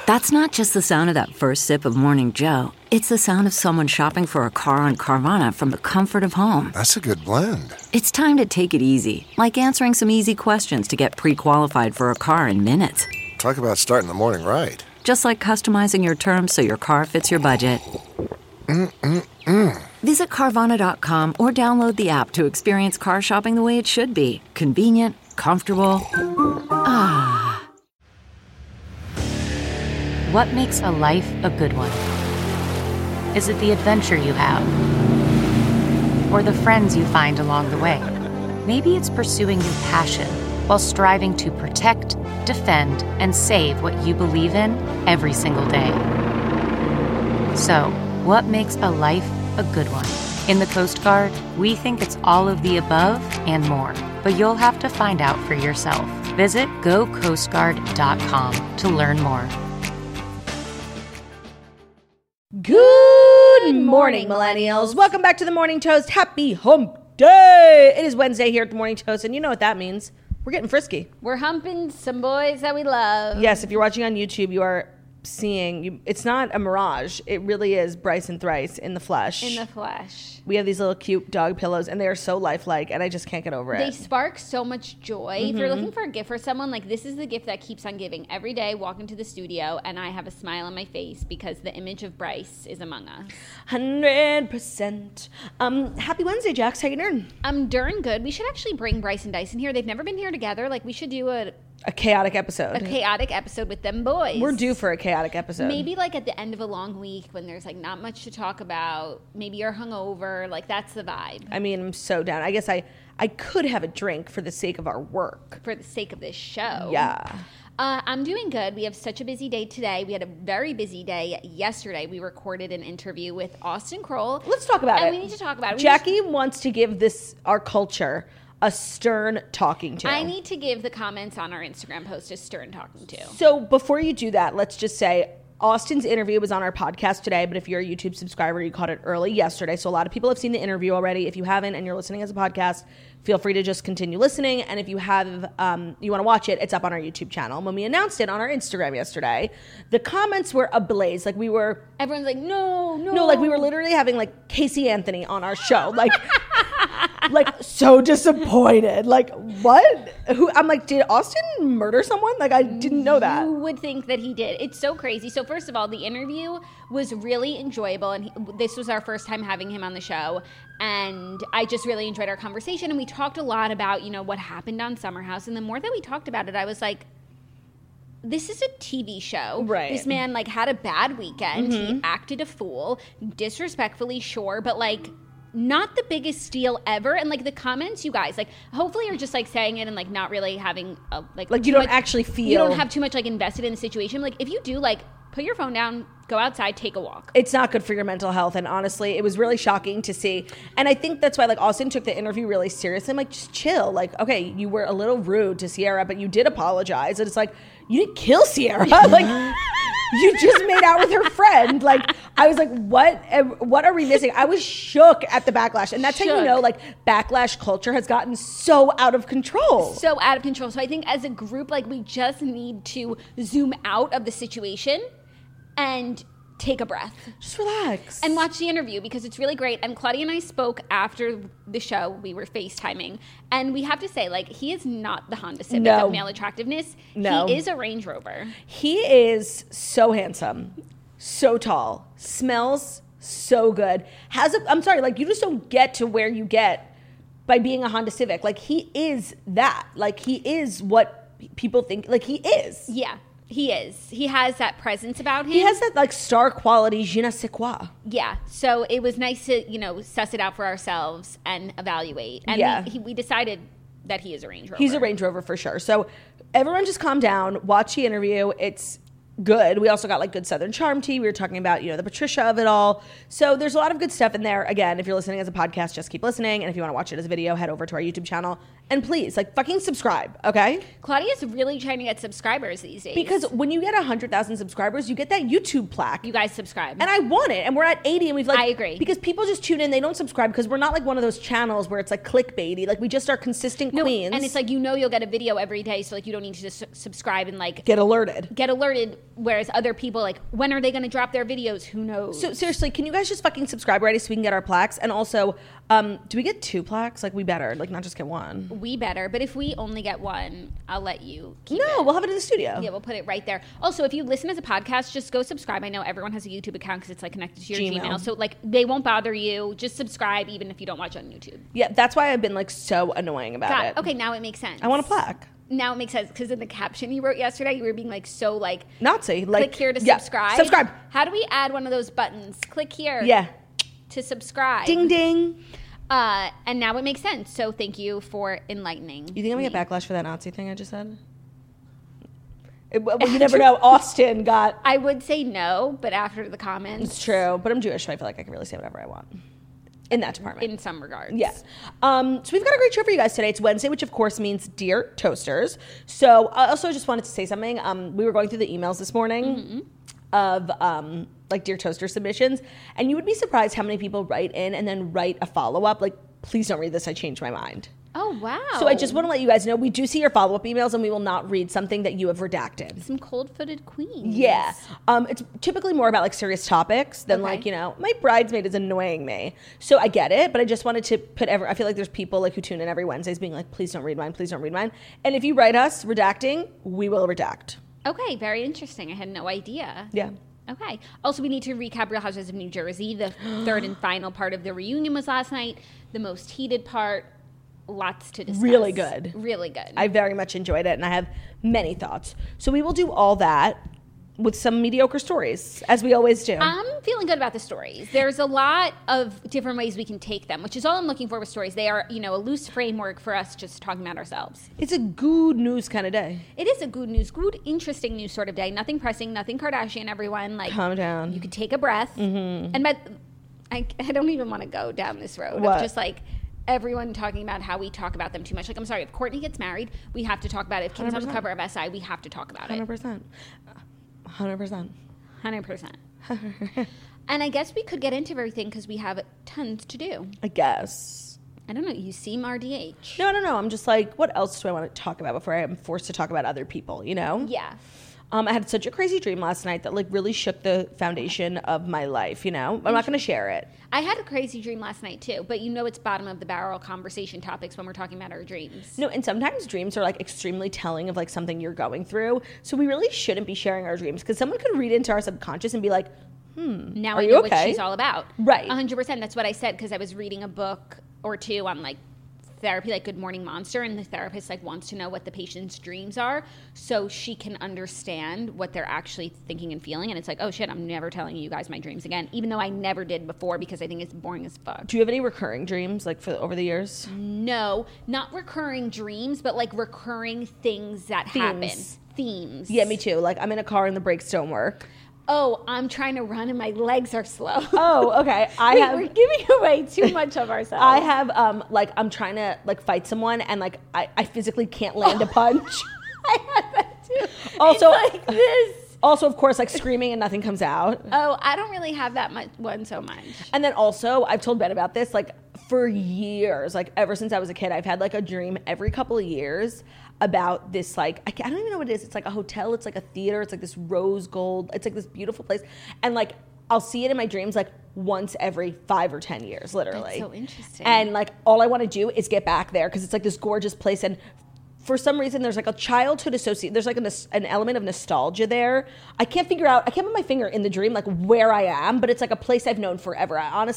That's not just the sound of that first sip of Morning Joe. It's the sound of someone shopping for a car on Carvana from the comfort of home. That's a good blend. It's time to take it easy, like answering some easy questions to get pre-qualified for a car in minutes. Talk about starting the morning right. Just like customizing your terms so your car fits your budget. Visit Carvana.com or download the app to experience car shopping the way it should be. Convenient, comfortable. What makes a life a good one? Is it the adventure you have? Or the friends you find along the way? Maybe it's pursuing your passion while striving to protect, defend, and save what you believe in every single day. So, what makes a life a good one? In the Coast Guard, we think it's all of the above and more, but you'll have to find out for yourself. Visit gocoastguard.com to learn more. Good morning, millennials. Welcome back to the Morning Toast. Happy hump day. It is Wednesday here at the Morning Toast, and you know what that means. We're getting frisky. We're humping some boys that we love. Yes, if you're watching on YouTube, you are seeing, it's not a mirage. It really is Bryce and Thrice in the flesh. In the flesh. We have these little cute dog pillows, and they are so lifelike, and I just can't get over it. They spark so much joy. If you're looking for a gift for someone, like, this is the gift that keeps on giving. Every day, walk into the studio, and I have a smile on my face because the image of Bryce is among us. 100%. Happy Wednesday, Jax. How you doing? I'm doing good. We should actually bring Bryce and Dyson here. They've never been here together. Like, we should do a chaotic episode. A chaotic episode with them boys. We're due for a chaotic episode. Maybe like at the end of a long week when there's like not much to talk about. Maybe you're hungover. Like, that's the vibe. I mean, I'm so down. I guess I could have a drink for the sake of our work. For the sake of this show. Yeah. I'm doing good. We have such a busy day today. We had a very busy day yesterday. We recorded an interview with Austin Kroll. Let's talk about it. And we need to talk about it. Jackie wants to give our culture, a stern talking to. I need to give the comments on our Instagram post a stern talking to. So before you do that, let's just say Austin's interview was on our podcast today, but if you're a YouTube subscriber, you caught it early yesterday. So a lot of people have seen the interview already. If you haven't and you're listening as a podcast, feel free to just continue listening. And if you have, you want to watch it, it's up on our YouTube channel. When we announced it on our Instagram yesterday, the comments were ablaze. Like, everyone's like, no. Like, we were literally having like Casey Anthony on our show. Like, like, so disappointed. Like, what? I'm like, did Austin murder someone? Like, I didn't know that. You would think that he did. It's so crazy. So first of all, the interview was really enjoyable, and this was our first time having him on the show, and I just really enjoyed our conversation, and we talked a lot about, what happened on Summer House, and the more that we talked about it, I was like, this is a TV show. Right. This man, like, had a bad weekend. He acted a fool, disrespectfully, sure, but, like, not the biggest deal ever. And like the comments, you guys, like, hopefully you're just like saying it and like not really having like you don't actually feel, you don't have too much like invested in the situation. Like, if you do, like, put your phone down, go outside, take a walk. It's not good for your mental health. And honestly, it was really shocking to see. And I think that's why like Austin took the interview really seriously. I'm like, just chill. Like, okay, you were a little rude to Sierra, but you did apologize. And it's like, you didn't kill Sierra. Like, you just made out with her friend. Like, I was like, what are we missing? I was shook at the backlash. And that's how you know, like, backlash culture has gotten so out of control. So out of control. So I think as a group, like, we just need to zoom out of the situation and take a breath. Just relax. And watch the interview because it's really great. And Claudia and I spoke after the show. We were FaceTiming. And we have to say, like, he is not the Honda Civic of male attractiveness. No. He is a Range Rover. He is so handsome, so tall, smells so good. I'm sorry, like, you just don't get to where you get by being a Honda Civic. Like, he is that. Like, he is what people think. Like, he is. Yeah. He is. He has that presence about him. He has that, like, star quality, je ne sais quoi. Yeah. So it was nice to, suss it out for ourselves and evaluate. And we decided that he is a Range Rover. He's a Range Rover for sure. So everyone just calm down. Watch the interview. It's good. We also got, like, good Southern Charm tea. We were talking about, the Patricia of it all. So there's a lot of good stuff in there. Again, if you're listening as a podcast, just keep listening. And if you want to watch it as a video, head over to our YouTube channel And please, like, fucking subscribe, okay? Claudia's really trying to get subscribers these days. Because when you get 100,000 subscribers, you get that YouTube plaque. you guys subscribe. And I want it. And we're at 80 and we've like... I agree. Because people just tune in. They don't subscribe because we're not like one of those channels where it's like clickbaity. Like, we just are consistent queens. And it's like, you'll get a video every day, so like you don't need to just subscribe and like Get alerted. Whereas other people, like, when are they going to drop their videos? Who knows? So seriously, can you guys just fucking subscribe already so we can get our plaques? And also, do we get 2 plaques? Like, we better. Like, not just get 1. We better. But if we only get 1, I'll let you keep No, it. we'll have it in the studio. Yeah, we'll put it right there. Also, if you listen as a podcast, just go subscribe. I know everyone has a YouTube account because it's like connected to your Gmail. So like they won't bother you. Just subscribe even if you don't watch on YouTube. Yeah, that's why I've been like so annoying about it. Okay, now it makes sense. I want a plaque. Now it makes sense because in the caption you wrote yesterday, you were being like so like Nazi. Like, click here to yeah, subscribe. Subscribe. How do we add one of those buttons? Click here. Yeah. To subscribe. Ding ding. And now it makes sense. So thank you for enlightening. You think I'm gonna get backlash for that Nazi thing I just said? Well, you never know. Austin got... I would say no, but after the comments. It's true, but I'm Jewish, so I feel like I can really say whatever I want in that department. In some regards. Yes. So we've got a great show for you guys today. It's Wednesday, which of course means Dear Toasters. So I also just wanted to say something. We were going through the emails this morning of like Dear Toaster submissions, and you would be surprised how many people write in and then write a follow-up like, please don't read this, I changed my mind. Oh, wow. So I just want to let you guys know we do see your follow-up emails and we will not read something that you have redacted. Some cold-footed queens. Yeah. It's typically more about like serious topics than Okay. like, you know, my bridesmaid is annoying me. So I get it, but I just wanted to put I feel like there's people like who tune in every Wednesdays being like, please don't read mine, please don't read mine. And if you write us redacting, we will redact. Okay, very interesting. I had no idea. Yeah. Okay. Also, we need to recap Real Housewives of New Jersey. The third and final part of the reunion was last night. The most heated part. Lots to discuss. Really good. Really good. I very much enjoyed it and I have many thoughts. So we will do all that with some mediocre stories, as we always do. I'm feeling good about the stories. There's a lot of different ways we can take them, which is all I'm looking for with stories. They are, a loose framework for us just talking about ourselves. It's a good news kind of day. It is a good, interesting news sort of day. Nothing pressing, nothing Kardashian, everyone. Like, calm down. You could take a breath. Mm-hmm. And I don't even want to go down this road What? of just like everyone talking about how we talk about them too much. Like, I'm sorry, if Courtney gets married, we have to talk about it. If Kim's on the cover of SI, we have to talk about it. 100%. 100%. 100%. And I guess we could get into everything because we have tons to do. I guess. I don't know. You seem RDH. No. I'm just like, what else do I want to talk about before I am forced to talk about other people, you know? Yeah. I had such a crazy dream last night that like really shook the foundation of my life, you know? I'm not going to share it. I had a crazy dream last night too, but it's bottom of the barrel conversation topics when we're talking about our dreams. No, and sometimes dreams are like extremely telling of like something you're going through. So we really shouldn't be sharing our dreams because someone could read into our subconscious and be like, Now Are I you know okay? what she's all about. Right. 100%. That's what I said because I was reading a book or two on like therapy, like Good Morning Monster, and the therapist like wants to know what the patient's dreams are so she can understand what they're actually thinking and feeling. And it's like, oh shit, I'm never telling you guys my dreams again, even though I never did before because I think it's boring as fuck. do you have any recurring dreams like over the years? No, not recurring dreams, but like recurring things that happen. Themes. Yeah, me too. Like I'm in a car and the brakes don't work. Oh, I'm trying to run and my legs are slow. Oh, okay. We're giving away too much of ourselves. I have like I'm trying to like fight someone and like I physically can't land a punch. I have that too. Also, it's like this. Also, of course, like screaming and nothing comes out. Oh, I don't really have that one so much. And then also, I've told Ben about this, like for years, like ever since I was a kid, I've had like a dream every couple of years about this, like, I don't even know what it is. It's like a hotel, it's like a theater, it's like this rose gold, it's like this beautiful place. And like, I'll see it in my dreams like once every 5 or 10 years, literally. That's so interesting. And like, all I want to do is get back there because it's like this gorgeous place. And for some reason, there's like a childhood associate. There's like an element of nostalgia there. I can't put my finger in the dream, like where I am, but it's like a place I've known forever. I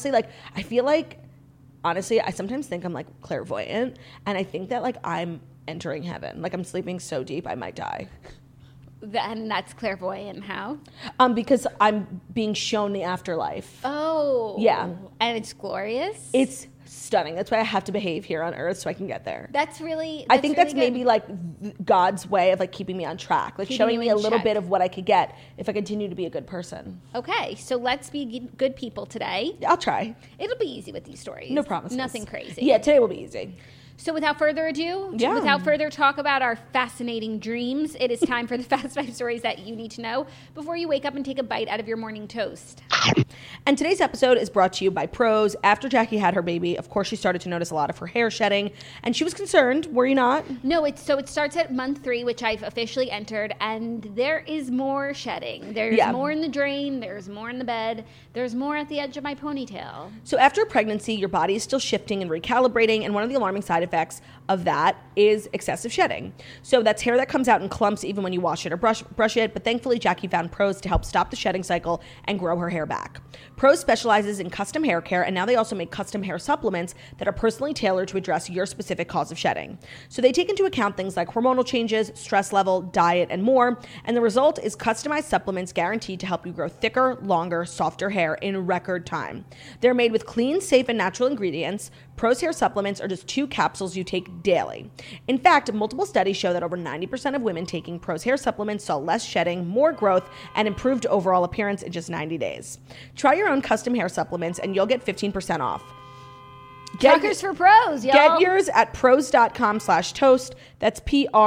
sometimes think I'm like clairvoyant. And I think that like I'm entering heaven. Like I'm sleeping so deep, I might die. And that's clairvoyant. How? Because I'm being shown the afterlife. Oh. Yeah. And it's glorious? It's stunning. That's why I have to behave here on earth so I can get there. I think that's maybe like God's way of like keeping me on track, like Keeping showing you me in a little check. bit of what I could get if I continue to be a good person. Okay, so let's be good people today. I'll try. It'll be easy with these stories. No promises. Nothing crazy. Yeah, today will be easy. So without further ado, without further talk about our fascinating dreams, it is time for the Fast 5 stories that you need to know before you wake up and take a bite out of your morning toast. And today's episode is brought to you by Prose. After Jackie had her baby, of course, she started to notice a lot of her hair shedding, and she was concerned. Were you not? No, it starts at month 3, which I've officially entered, and there is more shedding. There's more in the drain. There's more in the bed. There's more at the edge of my ponytail. So after pregnancy, your body is still shifting and recalibrating, and one of the alarming side effects of that is excessive shedding. So that's hair that comes out in clumps even when you wash it or brush it, but thankfully Jackie found Prose to help stop the shedding cycle and grow her hair back. Prose specializes in custom hair care, and now they also make custom hair supplements that are personally tailored to address your specific cause of shedding. So they take into account things like hormonal changes, stress level, diet, and more, and the result is customized supplements guaranteed to help you grow thicker, longer, softer hair in record time. They're made with clean, safe, and natural ingredients. Prose hair supplements are just 2 capsules you take daily. In fact, multiple studies show that over 90% of women taking Prose hair supplements saw less shedding, more growth, and improved overall appearance in just 90 days. Try your own custom hair supplements and you'll get 15% off. Truckers for Prose, y'all. Get yours at prose.com/toast. That's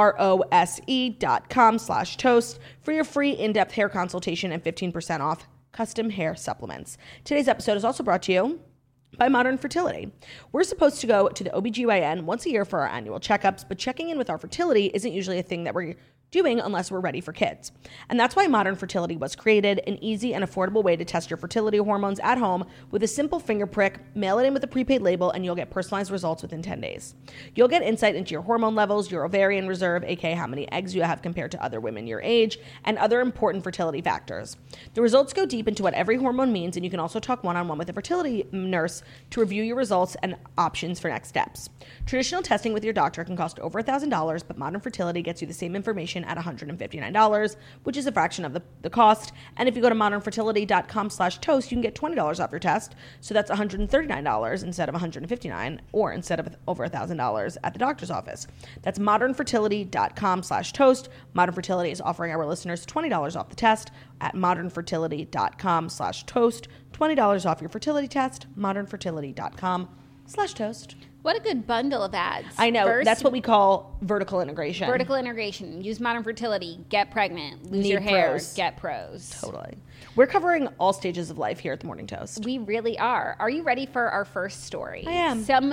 prose.com/toast for your free in-depth hair consultation and 15% off custom hair supplements. Today's episode is also brought to you by Modern Fertility. We're supposed to go to the OBGYN once a year for our annual checkups, but checking in with our fertility isn't usually a thing that we're doing unless we're ready for kids. And that's why Modern Fertility was created, an easy and affordable way to test your fertility hormones at home with a simple finger prick, mail it in with a prepaid label, and you'll get personalized results within 10 days. You'll get insight into your hormone levels, your ovarian reserve, aka how many eggs you have compared to other women your age, and other important fertility factors. The results go deep into what every hormone means, and you can also talk one-on-one with a fertility nurse to review your results and options for next steps. Traditional testing with your doctor can cost over $1,000, but Modern Fertility gets you the same information at $159, which is a fraction of the cost. And if you go to modernfertility.com/toast, you can get $20 off your test. So that's $139 instead of $159, or instead of over $1,000 at the doctor's office. That's modernfertility.com/toast. Modern Fertility is offering our listeners $20 off the test at modernfertility.com/toast. $20 off your fertility test, modernfertility.com/toast. What a good bundle of ads. I know. First, that's what we call vertical integration. Vertical integration. Use Modern Fertility. Get pregnant. Lose your hair. Prose. Get Prose. Totally. We're covering all stages of life here at the Morning Toast. We really are. Are you ready for our first story? I am. Some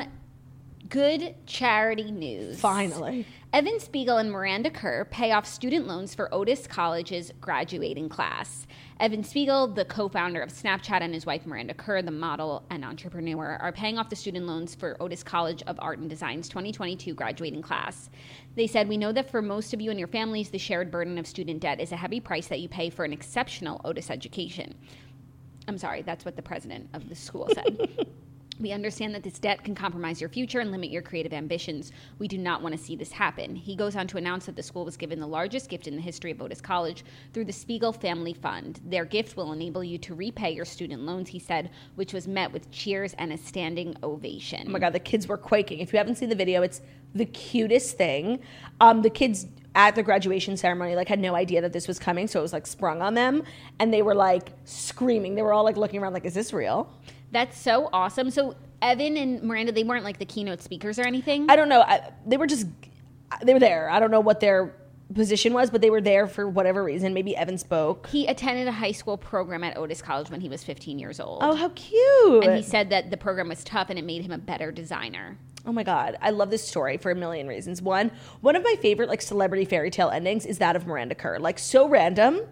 good charity news. Finally. Evan Spiegel and Miranda Kerr pay off student loans for Otis College's graduating class. Evan Spiegel, the co-founder of Snapchat, and his wife Miranda Kerr, the model and entrepreneur, are paying off the student loans for Otis College of Art and Design's 2022 graduating class. They said, "We know that for most of you and your families, the shared burden of student debt is a heavy price that you pay for an exceptional Otis education." I'm sorry, that's what the president of the school said. "We understand that this debt can compromise your future and limit your creative ambitions. We do not want to see this happen." He goes on to announce that the school was given the largest gift in the history of Otis College through the Spiegel Family Fund. Their gift will enable you to repay your student loans, he said, which was met with cheers and a standing ovation. Oh my God, the kids were quaking. If you haven't seen the video, it's the cutest thing. The kids at the graduation ceremony had no idea that this was coming, so it was sprung on them, and they were screaming. They were all looking around is this real? That's so awesome. So Evan and Miranda, they weren't the keynote speakers or anything? I don't know. They were there. I don't know what their position was, but they were there for whatever reason. Maybe Evan spoke. He attended a high school program at Otis College when he was 15 years old. Oh, how cute. And he said that the program was tough and it made him a better designer. Oh my God. I love this story for a million reasons. One of my favorite celebrity fairy tale endings is that of Miranda Kerr. So random,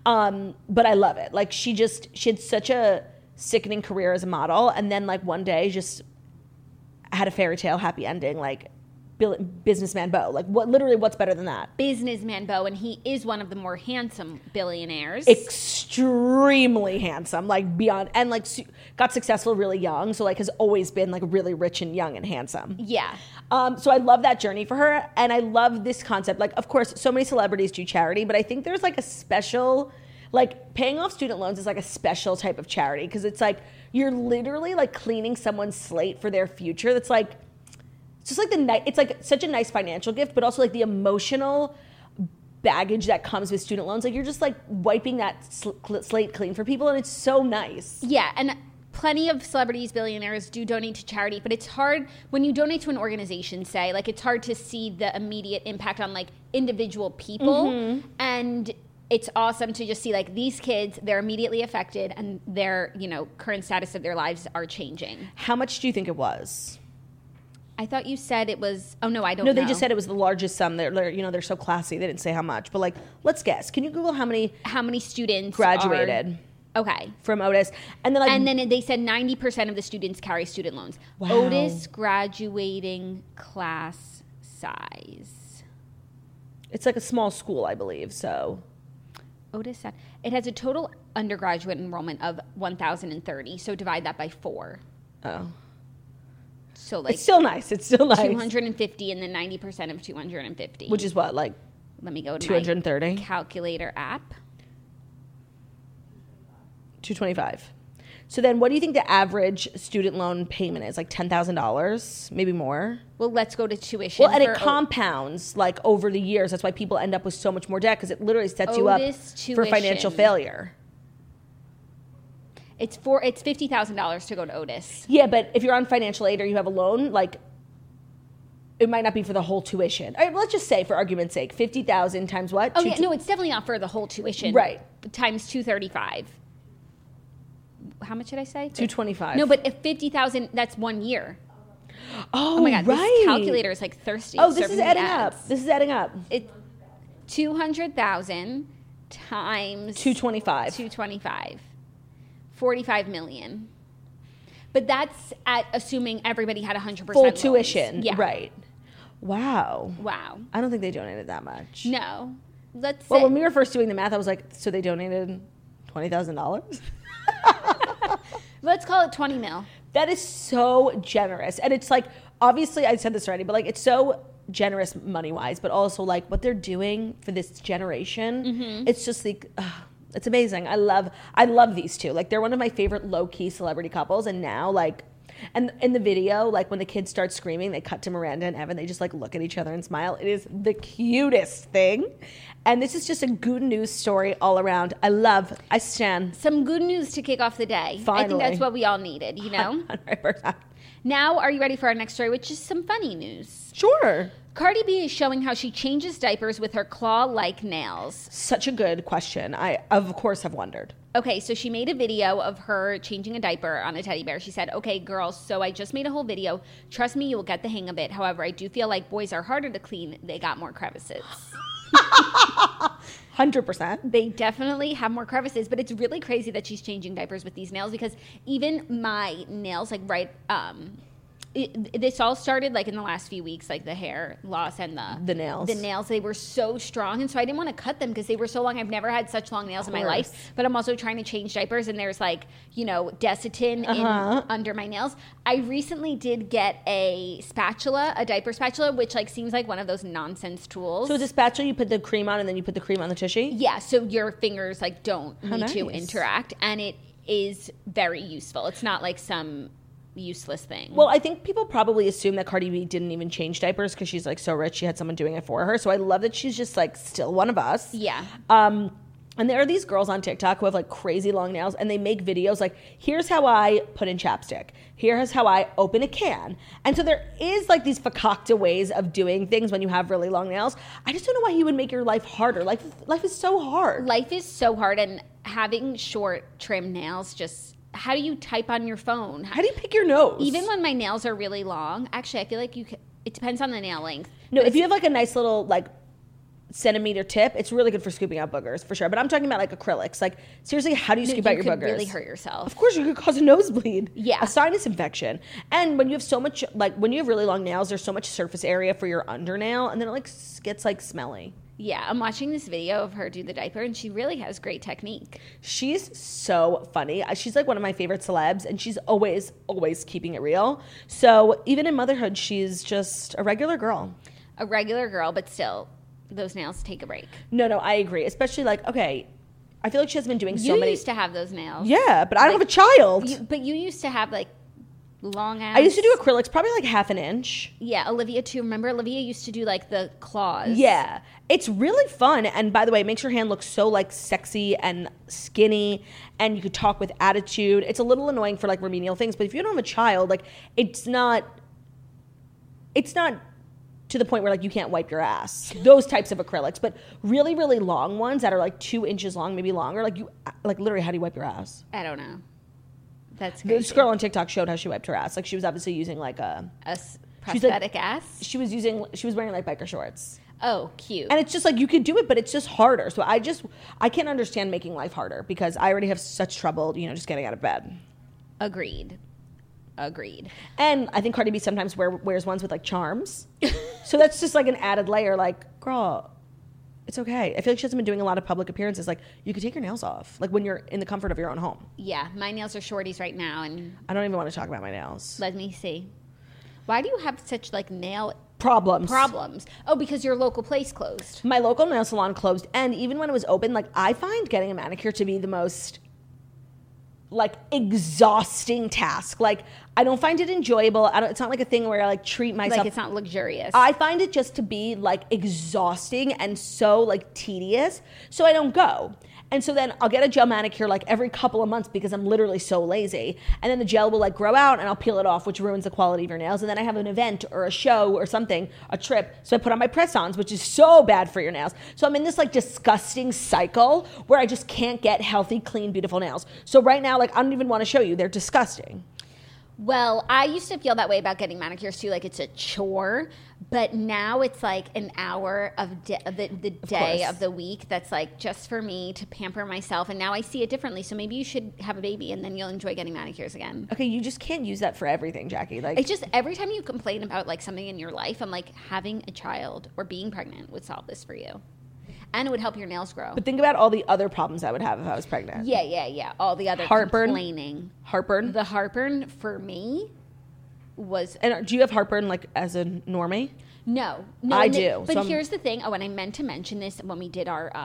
but I love it. She had such a sickening career as a model, and then one day just had a fairy tale happy ending, Businessman Beau. What's better than that? Businessman Beau, and he is one of the more handsome billionaires. Extremely handsome, beyond, and got successful really young, so has always been really rich and young and handsome. Yeah. So I love that journey for her, and I love this concept. Of course, so many celebrities do charity, but I think there's a special, paying off student loans is a special type of charity, because it's you're literally cleaning someone's slate for their future. That's it's just it's such a nice financial gift, but also the emotional baggage that comes with student loans. You're just wiping that slate clean for people, and it's so nice. Yeah, and plenty of celebrities, billionaires do donate to charity, but it's hard when you donate to an organization, say, like it's hard to see the immediate impact on like individual people. And it's awesome to just see like these kids, they're immediately affected and their, you know, current status of their lives are changing. How much do you think it was? I thought you said it was, oh no, I don't know. No, they just said it was the largest sum. They're you know, they're so classy. They didn't say how much, but like, let's guess. Can you Google how many students graduated? Okay. From Otis. And then like, and then they said 90% of the students carry student loans. Wow. Otis graduating class size. It's like a small school, I believe, so. Otis said it has a total undergraduate enrollment of 1,030. So divide that by 4. Oh. So like it's still nice. It's still nice. 250 and then 90% of 250. Which is what, like let me go to 230? My calculator app. 225. So then what do you think the average student loan payment is? Like $10,000, maybe more? Well, let's go to tuition. Well, and it compounds like over the years. That's why people end up with so much more debt because it literally sets you up for financial failure. It's $50,000 to go to Otis. Yeah, but if you're on financial aid or you have a loan, like it might not be for the whole tuition. All right, let's just say, for argument's sake, 50,000 times what? Oh yeah, no, it's definitely not for the whole tuition. Right. Times 235. How much did I say? 225. No, but if 50,000, that's 1 year. Oh my God, right. This calculator is like thirsty. Oh, this is adding up. This is adding up. It's 200,000 times 225. 225. 45 million. But that's at assuming everybody had 100% full loans. tuition. Yeah. Right. Wow. Wow. I don't think they donated that much. No. Well, when we were first doing the math, I was like, so they donated $20,000? Let's call it 20 mil. That is so generous. And it's like, obviously I said this already, but like it's so generous money-wise, but also like what they're doing for this generation. It's just like, it's amazing. I love these two. Like they're one of my favorite low-key celebrity couples. And now like, and in the video, like when the kids start screaming, they cut to Miranda and Evan. They just like look at each other and smile. It is the cutest thing. And this is just a good news story all around. I stand. Some good news to kick off the day. Finally. I think that's what we all needed, you know? 100%. Now, are you ready for our next story, which is some funny news? Sure. Cardi B is showing how she changes diapers with her claw-like nails. Such a good question. I, of course, have wondered. Okay, so she made a video of her changing a diaper on a teddy bear. She said, okay, girls, so I just made a whole video. Trust me, you will get the hang of it. However, I do feel like boys are harder to clean. They got more crevices. 100%. They definitely have more crevices, but it's really crazy that she's changing diapers with these nails because even my nails, like this all started like in the last few weeks, like the hair loss and the nails. The nails, they were so strong, and so I didn't want to cut them because they were so long. I've never had such long nails in my life, but I'm also trying to change diapers, and there's like, you know, Desitin under my nails. I recently did get a diaper spatula, which like seems like one of those nonsense tools. So it's a spatula, you put the cream on, and then you put the cream on the tushy? Yeah, so your fingers like don't need to interact, and it is very useful. It's not like some useless thing. Well, I think people probably assume that Cardi B didn't even change diapers because she's like so rich, she had someone doing it for her. So I love that she's just like still one of us. Yeah. And there are these girls on TikTok who have like crazy long nails, and they make videos like, here's how I put in chapstick. Here's how I open a can. And so there is like these fakakta ways of doing things when you have really long nails. I just don't know why you would make your life harder. Life is so hard. Life is so hard, and having short trim nails just, how do you type on your phone? How do you pick your nose? Even when my nails are really long, actually, I feel like it depends on the nail length. No, if you have like a nice little like centimeter tip, it's really good for scooping out boogers for sure. But I'm talking about like acrylics. Like seriously, how do you scoop out your boogers? You could really hurt yourself. Of course, you could cause a nosebleed. Yeah, a sinus infection. And when you have so much, like when you have really long nails, there's so much surface area for your undernail, and then it like gets like smelly. Yeah, I'm watching this video of her do the diaper, and she really has great technique. She's so funny. She's like one of my favorite celebs, and she's always keeping it real. So even in motherhood, she's just a regular girl. A regular girl, but still, those nails take a break. No, I agree. Especially like, okay, I feel like she has been doing so many. You used to have those nails. Yeah, but I don't have a child. But you used to have like long ass. I used to do acrylics, probably like half an inch. Yeah, Olivia too. Remember, Olivia used to do like the claws. Yeah. It's really fun. And by the way, it makes your hand look so like sexy and skinny, and you could talk with attitude. It's a little annoying for like remedial things, but if you don't have a child, like it's not to the point where like you can't wipe your ass. Those types of acrylics, but really, really long ones that are like 2 inches long, maybe longer. Like literally, how do you wipe your ass? I don't know. That's crazy. This girl on TikTok showed how she wiped her ass. Like she was obviously using like prosthetic ass. She was wearing like biker shorts. Oh, cute. And it's just like you could do it, but it's just harder. So I can't understand making life harder because I already have such trouble, just getting out of bed. Agreed. And I think Cardi B sometimes wears ones with like charms. So that's just like an added layer. Like, girl, it's okay. I feel like she hasn't been doing a lot of public appearances. Like, you could take your nails off, like when you're in the comfort of your own home. Yeah, my nails are shorties right now, and I don't even want to talk about my nails. let me see. Why do you have such like nail Problems. Oh, because your local place closed. My local nail salon closed, and even when it was open, like I find getting a manicure to be the most like exhausting task. Like I don't find it enjoyable. It's not like a thing where I like treat myself. Like it's not luxurious. I find it just to be like exhausting and so like tedious. So I don't go. And so then I'll get a gel manicure like every couple of months because I'm literally so lazy. And then the gel will like grow out and I'll peel it off, which ruins the quality of your nails. And then I have an event or a show or something, a trip. So I put on my press-ons, which is so bad for your nails. So I'm in this like disgusting cycle where I just can't get healthy, clean, beautiful nails. So right now, like I don't even want to show you. They're disgusting. Well, I used to feel that way about getting manicures too, like it's a chore. But now it's like an hour of the day of the week that's like just for me to pamper myself. And now I see it differently. So maybe you should have a baby and then you'll enjoy getting manicures again. Okay, you just can't use that for everything, Jackie. Like it's just every time you complain about like something in your life, I'm like, having a child or being pregnant would solve this for you. And it would help your nails grow. But think about all the other problems I would have if I was pregnant. Yeah. All the other heartburn. Complaining. Heartburn? The heartburn for me was... And do you have heartburn like as a normie? No. I do. But here's the thing. Oh, and I meant to mention this when we did our...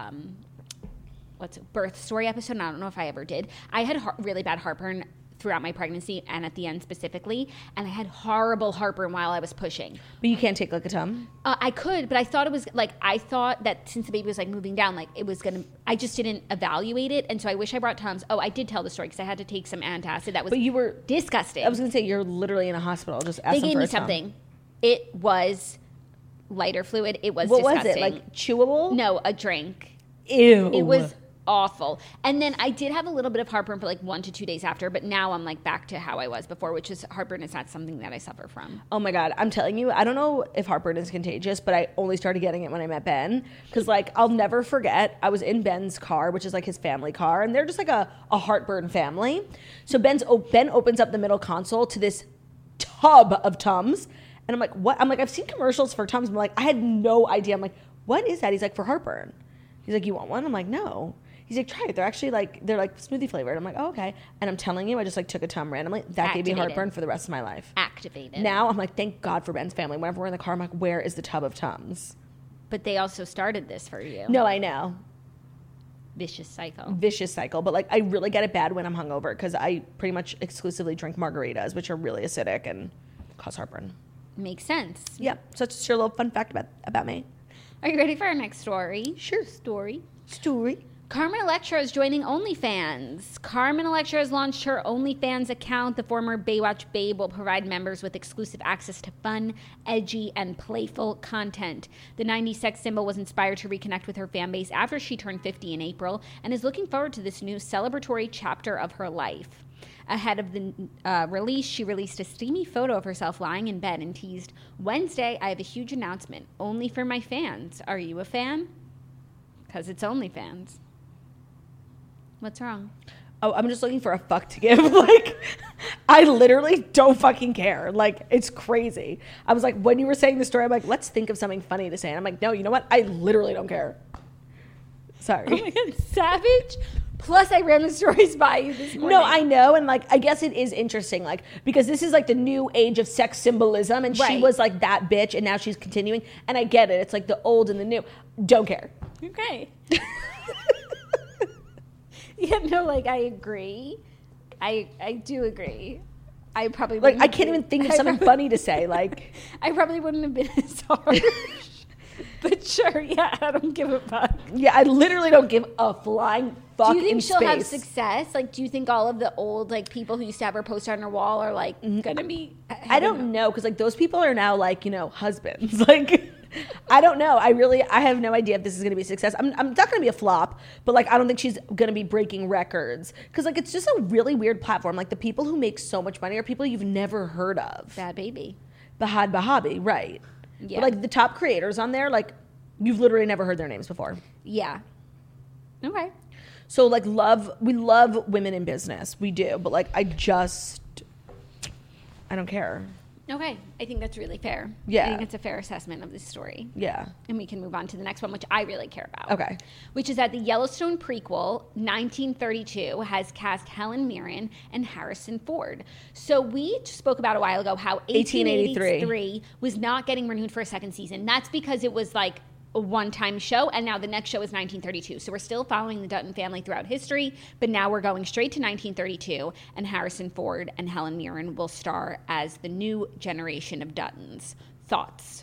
birth story episode, and I don't know if I ever did. I had really bad heartburn throughout my pregnancy and at the end specifically, and I had horrible heartburn while I was pushing. But you can't take like a Tum? I could, but I thought it was like, I thought that since the baby was like moving down, like it was gonna, I just didn't evaluate it, and so I wish I brought Tums. Oh, I did tell the story because I had to take some antacid. That was But you were disgusting. I was gonna say you're literally in a hospital. Just ask They them gave for me a Tum. something. It was lighter fluid. It was What disgusting. was it? Like chewable? No, a drink. Ew. It was awful. And then I did have a little bit of heartburn for like 1 to 2 days after, but now I'm like back to how I was before, which is heartburn is not something that I suffer from. Oh my God, I'm telling you, I don't know if heartburn is contagious, but I only started getting it when I met Ben. Because like, I'll never forget, I was in Ben's car, which is like his family car, and they're just like a heartburn family. So Ben opens up the middle console to this tub of Tums, and I'm like, what? I'm like, I've seen commercials for Tums. I'm like, I had no idea. I'm like, what is that? He's like, for heartburn. He's like, you want one? I'm like, no. He's like, try it. They're actually like, they're like smoothie flavored. I'm like, oh, okay. And I'm telling you, I just like took a Tum randomly. That gave me heartburn for the rest of my life. Activated. Now I'm like, thank God for Ben's family. Whenever we're in the car, I'm like, where is the tub of Tums? But they also started this for you. No, I know. Vicious cycle. Vicious cycle. But like, I really get it bad when I'm hungover because I pretty much exclusively drink margaritas, which are really acidic and cause heartburn. Makes sense. Yeah. So that's just your little fun fact about me. Are you ready for our next story? Sure. Story. Carmen Electra is joining OnlyFans. Carmen Electra has launched her OnlyFans account. The former Baywatch babe will provide members with exclusive access to fun, edgy, and playful content. The 90s sex symbol was inspired to reconnect with her fan base after she turned 50 in April and is looking forward to this new celebratory chapter of her life. Ahead of the release, she released a steamy photo of herself lying in bed and teased, "Wednesday, I have a huge announcement, only for my fans. Are you a fan?" Because it's OnlyFans. What's wrong? Oh, I'm just looking for a fuck to give. Like, I literally don't fucking care. Like, it's crazy. I was like, when you were saying the story, I'm like, let's think of something funny to say. And I'm like, no, you know what? I literally don't care. Sorry. Oh my God, savage. Plus, I ran the stories by you this morning. No, I know. And like, I guess it is interesting. Like, because this is like the new age of sex symbolism. And she was like that bitch. And now she's continuing. And I get it. It's like the old and the new. Don't care. Okay. Yeah, no, like I agree. I do agree. I probably Like, wouldn't I have can't been- even think of something funny to say. Like, I probably wouldn't have been as harsh. But sure, yeah, I don't give a fuck. yeah, I literally don't give a flying fuck. Do you think in she'll have space. success? Like, do you think all of the old like people who used to have her poster on her wall are like gonna be? I don't know, because like those people are now like, you know, husbands. Like, I don't know. I have no idea if this is going to be a success. I'm not going to be a flop, but like I don't think she's going to be breaking records, because like it's just a really weird platform. Like the people who make so much money are people you've never heard of. Bad Baby. Bahad Bahabi, right? Yeah. But like the top creators on there, like you've literally never heard their names before. Yeah. Okay. So like we love women in business, we do, but like I don't care. Okay. I think that's really fair. Yeah. I think it's a fair assessment of this story. Yeah. And we can move on to the next one, which I really care about. Okay. Which is that the Yellowstone prequel, 1932, has cast Helen Mirren and Harrison Ford. So we spoke about a while ago how 1883 was not getting renewed for a second season. That's because it was like a one-time show, and now the next show is 1932. So we're still following the Dutton family throughout history, but now we're going straight to 1932, and Harrison Ford and Helen Mirren will star as the new generation of Duttons. Thoughts?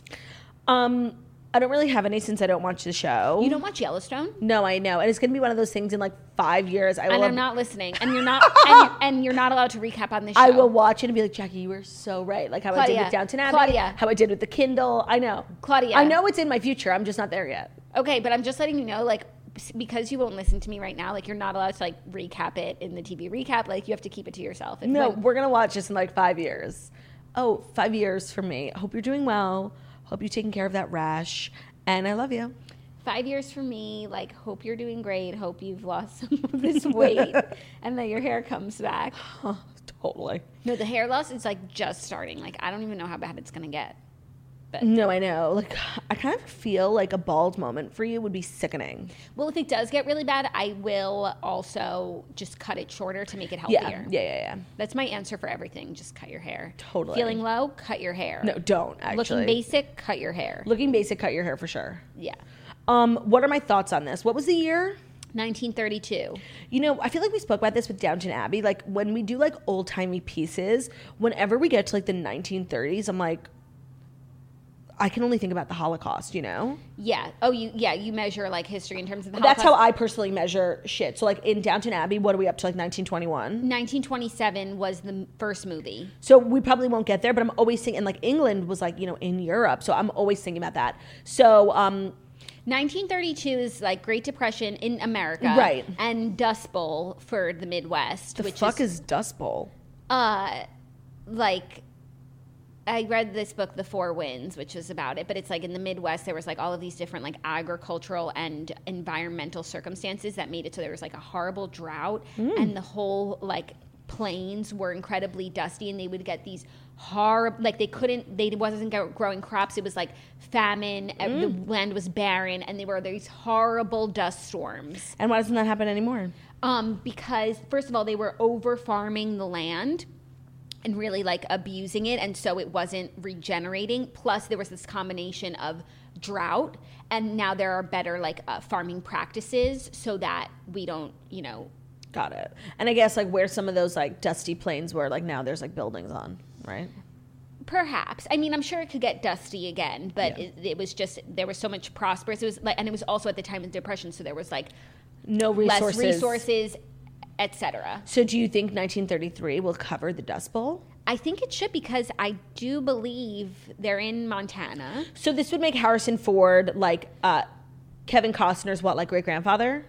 I don't really have any, since I don't watch the show. You don't watch Yellowstone? No, I know. And it's going to be one of those things in like 5 years. And I'm not listening. And you're not and you're not allowed to recap on this show. I will watch it and be like, Jackie, you were so right. Like how I did Claudia, with Downton Abbey. Claudia. How I did with the Kindle. I know. Claudia. I know it's in my future. I'm just not there yet. Okay, but I'm just letting you know, like, because you won't listen to me right now, like, you're not allowed to, like, recap it in the TV recap. Like, you have to keep it to yourself. And No, when- we're going to watch this in like 5 years. Oh, 5 years for me. Hope you're doing well. Hope you're taking care of that rash. And I love you. 5 years for me, like, hope you're doing great. Hope you've lost some of this weight and that your hair comes back. Totally. No, the hair loss is, like, just starting. Like, I don't even know how bad it's going to get. No, I know. Like, I kind of feel like a bald moment for you would be sickening. Well, if it does get really bad, I will also just cut it shorter to make it Yeah, healthier. yeah. That's my answer for everything. Just cut your hair. Totally. Feeling low? Cut your hair. No, don't actually. Looking basic? Cut your hair. Looking basic, cut your hair for sure. Yeah. What are my thoughts on this? What was the year? 1932. You know, I feel like we spoke about this with Downton Abbey. Like when we do like old timey pieces, whenever we get to like the 1930s, I'm like, I can only think about the Holocaust, you know? Yeah. Oh, you measure like history in terms of the That's Holocaust. how I personally measure shit. So like in Downton Abbey, what are we up to, like 1921? 1927 was the first movie. So we probably won't get there, but I'm always thinking, and like England was like, you know, in Europe. So I'm always thinking about that. So 1932 is like Great Depression in America. Right. And Dust Bowl for the Midwest. the which fuck is Dust Bowl? Like, I read this book, The Four Winds, which is about it, but it's like in the Midwest, there was like all of these different like agricultural and environmental circumstances that made it so there was like a horrible drought and the whole like plains were incredibly dusty, and they would get these horrible, like they wasn't growing crops. It was like famine. The land was barren, and they were these horrible dust storms. And why doesn't that happen anymore? Because first of all, they were over farming the land and really like abusing it, and so it wasn't regenerating. Plus there was this combination of drought, and now there are better like farming practices so that we don't, you know. Got it. And I guess like where some of those like dusty plains were, like now there's like buildings on, right? Perhaps. I mean, I'm sure it could get dusty again, but it was just, there was so much prosperous. It was like, and it was also at the time of Depression, so there was like No resources. less resources, etc. So do you think 1933 will cover the Dust Bowl? I think it should, because I do believe they're in Montana. So this would make Harrison Ford like Kevin Costner's what, like great grandfather?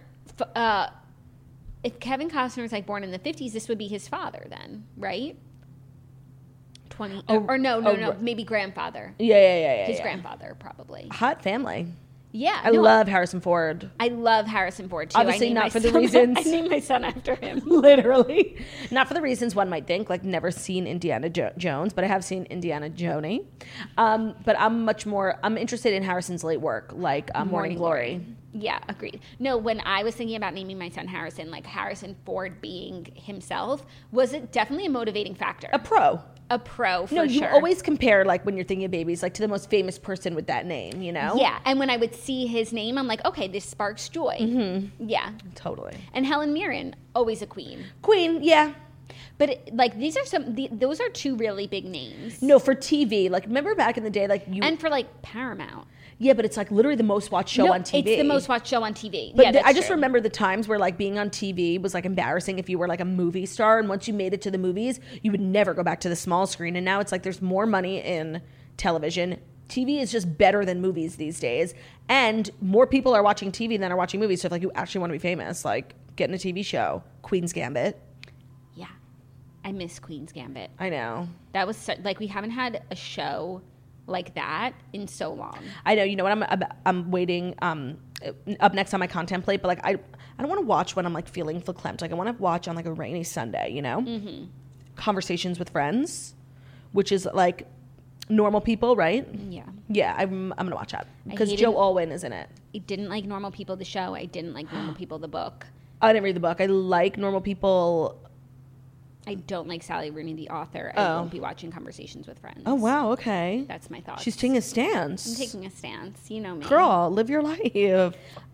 If Kevin Costner is like born in the 50s, this would be his father then, right? 20 or no, maybe grandfather. Yeah. His grandfather probably. Hot family. Yeah, I love Harrison Ford. I love Harrison Ford too. Obviously I named not my for the son- reasons. I named my son after him. Literally. Not for the reasons one might think, like never seen Indiana Jones, but I have seen Indiana Jones. But I'm interested in Harrison's late work, like Morning Glory. Yeah, agreed. No, when I was thinking about naming my son Harrison, like Harrison Ford being himself was it definitely a motivating factor. A pro. A pro for No, you sure. always compare, like, when you're thinking of babies, like, to the most famous person with that name, you know? Yeah, and when I would see his name, I'm like, okay, this sparks joy. Mm-hmm. Yeah. Totally. And Helen Mirren, always a queen. Queen, yeah. But like these are those are two really big names. No, for TV. Like, remember back in the day, like you. And for like Paramount. Yeah, but it's like literally the most watched show on TV. It's the most watched show on TV. But yeah, that's I just true. remember the times where like being on TV was like embarrassing if you were like a movie star, and once you made it to the movies, you would never go back to the small screen. And now it's like there's more money in television. TV is just better than movies these days, and more people are watching TV than are watching movies. So if like you actually want to be famous, like get in a TV show. Queen's Gambit. Yeah, I miss Queen's Gambit. I know. That was like we haven't had a show like that in so long. I know. You know what? I'm waiting up next on my content plate, but like I don't want to watch when I'm like feeling verklempt. Like I want to watch on like a rainy Sunday. You know, Conversations with Friends, which is like normal people, right? Yeah. Yeah, I'm gonna watch that because hated- Joe Alwyn is in it. I didn't like Normal People the show. I didn't like Normal People the book. I didn't read the book. I like Normal People. I don't like Sally Rooney the author. I won't be watching Conversations with Friends. Oh wow, okay. That's my thoughts. She's taking a stance. I'm taking a stance. You know me. Girl, live your life.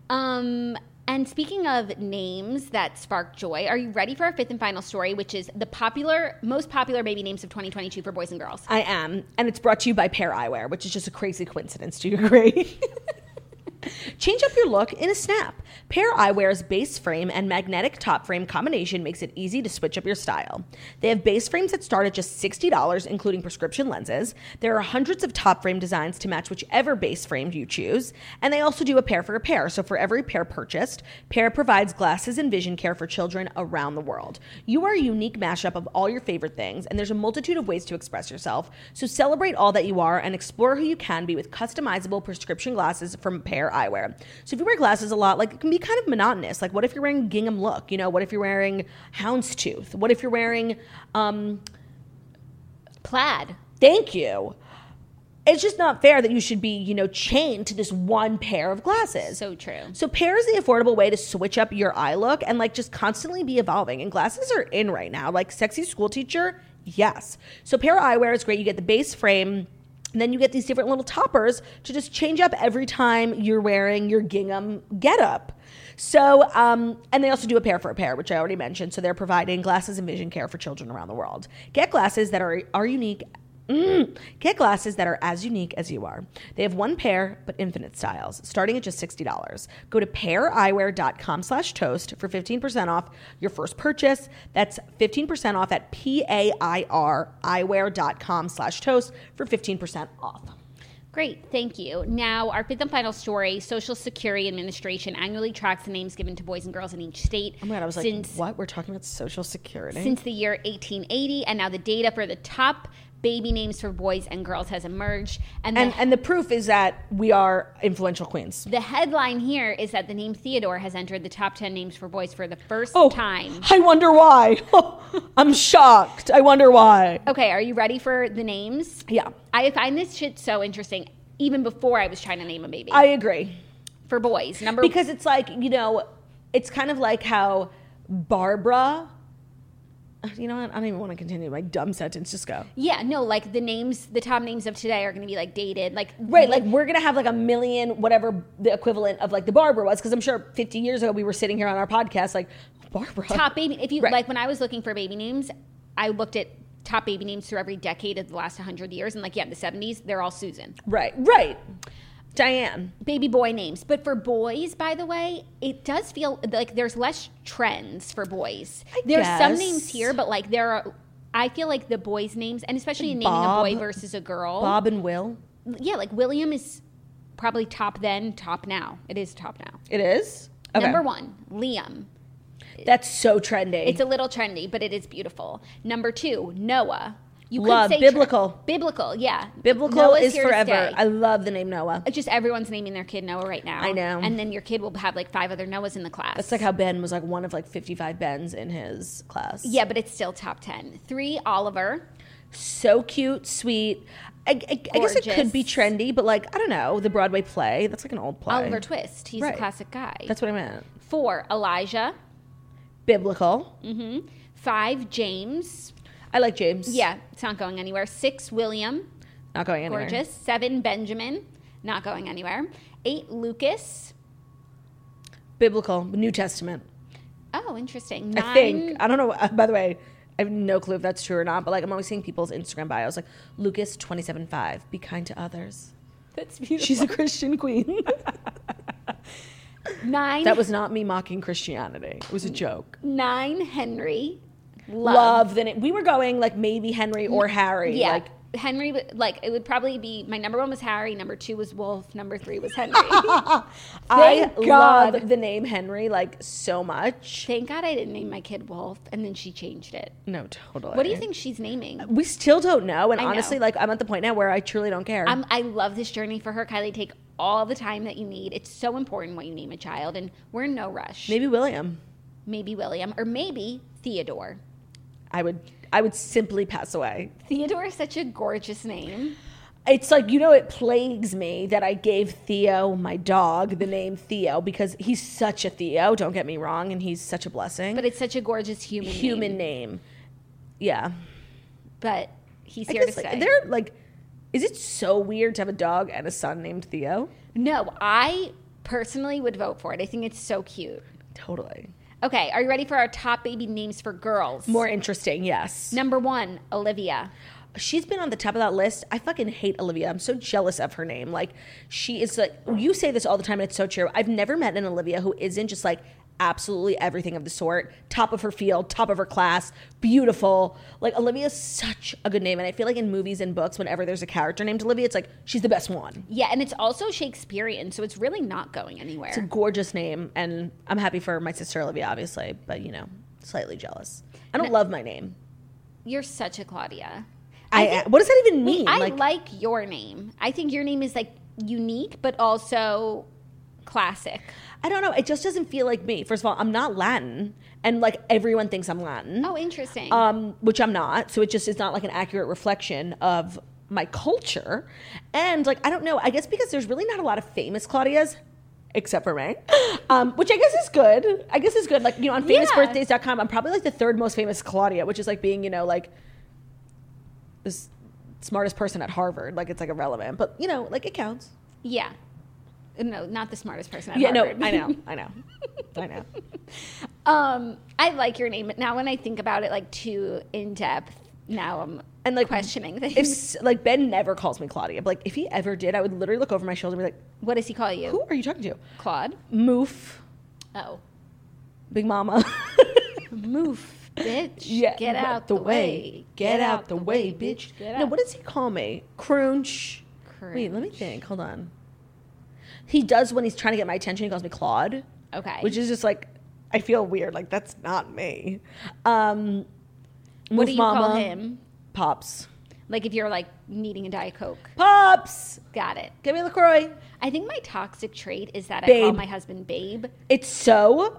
And speaking of names that spark joy, are you ready for our fifth and final story, which is the most popular baby names of 2022 for boys and girls? I am, and it's brought to you by Pear Eyewear, which is just a crazy coincidence. Do you agree? Change up your look in a snap. Pear Eyewear's base frame and magnetic top frame combination makes it easy to switch up your style. They have base frames that start at just $60, including prescription lenses. There are hundreds of top frame designs to match whichever base frame you choose. And they also do a pair for a pair. So for every pair purchased, Pear provides glasses and vision care for children around the world. You are a unique mashup of all your favorite things, and there's a multitude of ways to express yourself. So celebrate all that you are and explore who you can be with customizable prescription glasses from Pear Eyewear. So if you wear glasses a lot, like it can be kind of monotonous. Like what if you're wearing gingham look? You know, what if you're wearing houndstooth? What if you're wearing Plaid. Thank you. It's just not fair that you should be, you know, chained to this one pair of glasses. So true. So Pear is the affordable way to switch up your eye look and like just constantly be evolving. And glasses are in right now. Like sexy school teacher, yes. So Pear Eyewear is great. You get the base frame. And then you get these different little toppers to just change up every time you're wearing your gingham getup. So, and they also do a pair for a pair, which I already mentioned. So they're providing glasses and vision care for children around the world. Get glasses that are unique. Get glasses that are as unique as you are. They have one pair, but infinite styles, starting at just $60. Go to paireyewear.com/toast for 15% off your first purchase. That's 15% off at paireyewear.com/toast for 15% off. Great, thank you. Now, our fifth and final story, Social Security Administration annually tracks the names given to boys and girls in each state. Oh my God, I was like, what? We're talking about Social Security? Since the year 1880, and now the data for the top baby names for boys and girls has emerged. And the proof is that we are influential queens. The headline here is that the name Theodore has entered the top 10 names for boys for the first time. I wonder why. I'm shocked. I wonder why. Okay, are you ready for the names? Yeah. I find this shit so interesting, even before I was trying to name a baby. I agree. For boys. Because it's like, you know, it's kind of like how Barbara... You know what? I don't even want to continue my dumb sentence. Just go. Yeah, no, like the top names of today are going to be like dated. Like right, like we're going to have like a million, whatever the equivalent of like the Barbara was. Because I'm sure 50 years ago we were sitting here on our podcast like, Barbara. Top baby. If you like when I was looking for baby names, I looked at top baby names through every decade of the last 100 years. And like, yeah, the 70s, they're all Susan. Right. Diane. Baby boy names. But for boys, by the way, it does feel like there's less trends for boys. There's some names here, but like I feel like the boys' names, and especially in naming a boy versus a girl. Bob and Will. Yeah, like William is probably top then, top now. It is top now. It is? Okay. Number 1, Liam. That's so trendy. It's a little trendy, but it is beautiful. Number 2, Noah. You love could say biblical. Biblical, yeah. Biblical Noah's is forever. I love the name Noah. Just everyone's naming their kid Noah right now. I know. And then your kid will have like 5 other Noahs in the class. That's like how Ben was like one of like 55 Bens in his class. Yeah, but it's still top 10. 3, Oliver. So cute, sweet. I guess it could be trendy, but like, I don't know, the Broadway play. That's like an old play. Oliver Twist. He's a classic guy. That's what I meant. 4, Elijah. Biblical. 5, James. I like James. Yeah, it's not going anywhere. 6, William. Not going anywhere. Gorgeous. 7, Benjamin. Not going anywhere. 8, Lucas. Biblical. New Testament. Oh, interesting. 9, I think. I don't know. By the way, I have no clue if that's true or not, but like I'm always seeing people's Instagram bios like Lucas 27.5, be kind to others. That's beautiful. She's a Christian queen. 9. That was not me mocking Christianity. It was a joke. 9, Henry. Love the name. We were going like maybe Henry or Harry. Yeah. Like, Henry, like it would probably be my number 1 was Harry, number 2 was Wolf, number 3 was Henry. I Thank God. love the name Henry like so much. Thank God I didn't name my kid Wolf, and then she changed it. No, totally. What do you think she's naming? We still don't know, and I know. honestly, like I'm at the point now where I truly don't care. I love this journey for her. Kylie, take all the time that you need. It's so important what you name a child, and we're in no rush. Maybe William. Maybe William, or maybe Theodore. I would simply pass away. Theodore is such a gorgeous name. It's like, you know, it plagues me that I gave Theo, my dog, the name Theo because he's such a Theo, don't get me wrong, and he's such a blessing. But it's such a gorgeous human name. Yeah. But he's I here to guess, like, stay. they're like, is it so weird to have a dog and a son named Theo? No, I personally would vote for it. I think it's so cute. Totally. Okay, are you ready for our top baby names for girls? More interesting, yes. Number 1, Olivia. She's been on the top of that list. I fucking hate Olivia. I'm so jealous of her name. Like, she is like, you say this all the time, and it's so true. I've never met an Olivia who isn't just like absolutely everything of the sort. Top of her field, top of her class, beautiful. Like, Olivia's such a good name. And I feel like in movies and books, whenever there's a character named Olivia, it's like, she's the best one. Yeah, and it's also Shakespearean, so it's really not going anywhere. It's a gorgeous name. And I'm happy for my sister Olivia, obviously. But, you know, slightly jealous. I don't love my name. You're such a Claudia. What does that even mean? I like your name. I think your name is like unique, but also classic. I don't know. It just doesn't feel like me. First of all, I'm not Latin, and like everyone thinks I'm Latin. Oh, interesting. Which I'm not. So it just is not like an accurate reflection of my culture. And like, I don't know. I guess because there's really not a lot of famous Claudias, except for me, which I guess is good. Like, you know, on famousbirthdays.com, I'm probably like the 3rd most famous Claudia, which is like being, you know, like the smartest person at Harvard. Like, it's like irrelevant, but you know, like it counts. Yeah. No, not the smartest person at No, Harvard. I know. I like your name, but now when I think about it like too in depth, now I'm like questioning things. If like Ben never calls me Claudia, but like if he ever did, I would literally look over my shoulder and be like, What does he call you? "Who are you talking to?" Claude? Moof, Oh. Big Mama. Moof, bitch. Yeah, Get out the way. Get out the way, bitch. Get No, out. what does he call me? Crunch. Crunch. Wait, let me think. Hold on. He does when he's trying to get my attention. He calls me Claude. Okay. Which is just like, I feel weird. Like, that's not me. What Moof do you Mama, call him? Pops. Like if you're like needing a Diet Coke. Pops. Got it. Give me a LaCroix. I think my toxic trait is that I Babe. call my husband babe. It's so.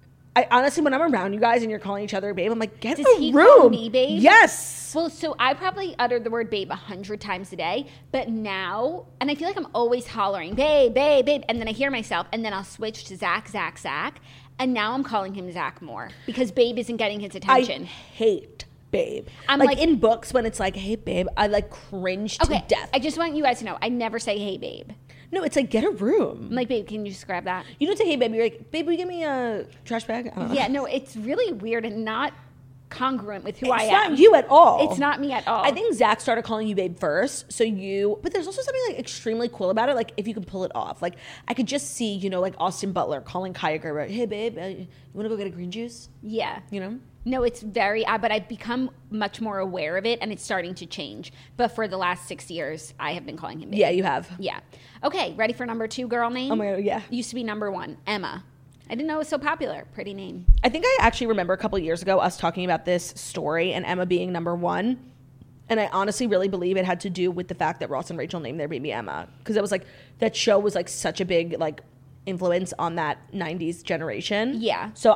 I honestly, when I'm around you guys and you're calling each other babe, I'm like, get Does a he room. call me babe? Yes. Well, so I probably uttered the word babe 100 times a day, but now, and I feel like I'm always hollering, babe, babe, babe, and then I hear myself, and then I'll switch to Zach, Zach, Zach, and now I'm calling him Zach more because babe isn't getting his attention. I hate babe. I'm like like- in books when it's like, hey babe, I like cringe to Okay, death. I just want you guys to know, I never say hey babe. No, it's like, get a room. I'm like, babe, can you just grab that? You don't say hey babe, you're like, babe, will you give me a trash bag? I don't know. Yeah, no, it's really weird and not congruent with who I It's am. not you at all. It's not me at all. I think Zach started calling you babe first, so you. But there's also something like extremely cool about it. Like if you can pull it off. Like I could just see, you know, like Austin Butler calling Kaya Gerber, hey babe, you want to go get a green juice? Yeah. You know. No, it's very but I've become much more aware of it, and it's starting to change. But for the last 6 years, I have been calling him babe. Yeah, you have. Yeah. Okay, ready for number 2 girl name? Oh my God, yeah. Used to be number 1, Emma. I didn't know it was so popular. Pretty name. I think I actually remember a couple years ago us talking about this story and Emma being number 1. And I honestly really believe it had to do with the fact that Ross and Rachel named their baby Emma. Because it was like, that show was like such a big like influence on that 90s generation. Yeah. So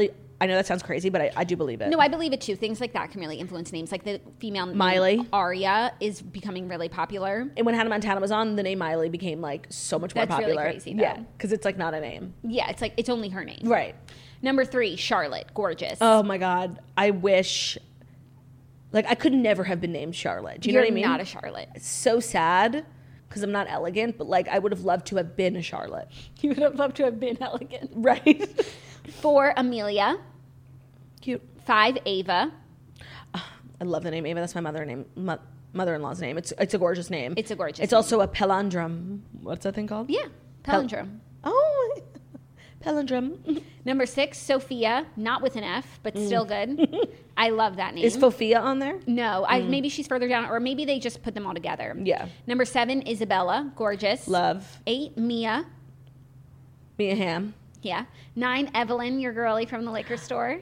I know that sounds crazy, but I do believe it. No, I believe it too. Things like that can really influence names. Like the female name, Miley. Aria is becoming really popular. And when Hannah Montana was on, the name Miley became like so much more That's really popular. crazy, though. Yeah, because it's like not a name. Yeah, it's like it's only her name. Right. Number 3, Charlotte. Gorgeous. Oh my God. I wish, like I could never have been named Charlotte. Do you know You're what I mean? not a Charlotte. It's so sad because I'm not elegant, but like I would have loved to have been a Charlotte. You would have loved to have been elegant. Right. 4, Amelia. Cute. 5, Ava. I love the name Ava. That's my mother-in-law's name. It's a gorgeous name. It's a gorgeous It's name. also a palindrome. What's that thing called? Yeah, palindrome. Oh, palindrome. Number 6, Sophia, not with an F, but still good. I love that name. Is Fofia on there? No, maybe she's further down, or maybe they just put them all together. Yeah. Number 7, Isabella, gorgeous. Love. 8, Mia. Mia Hamm. Yeah. 9, Evelyn, your girlie from the liquor store.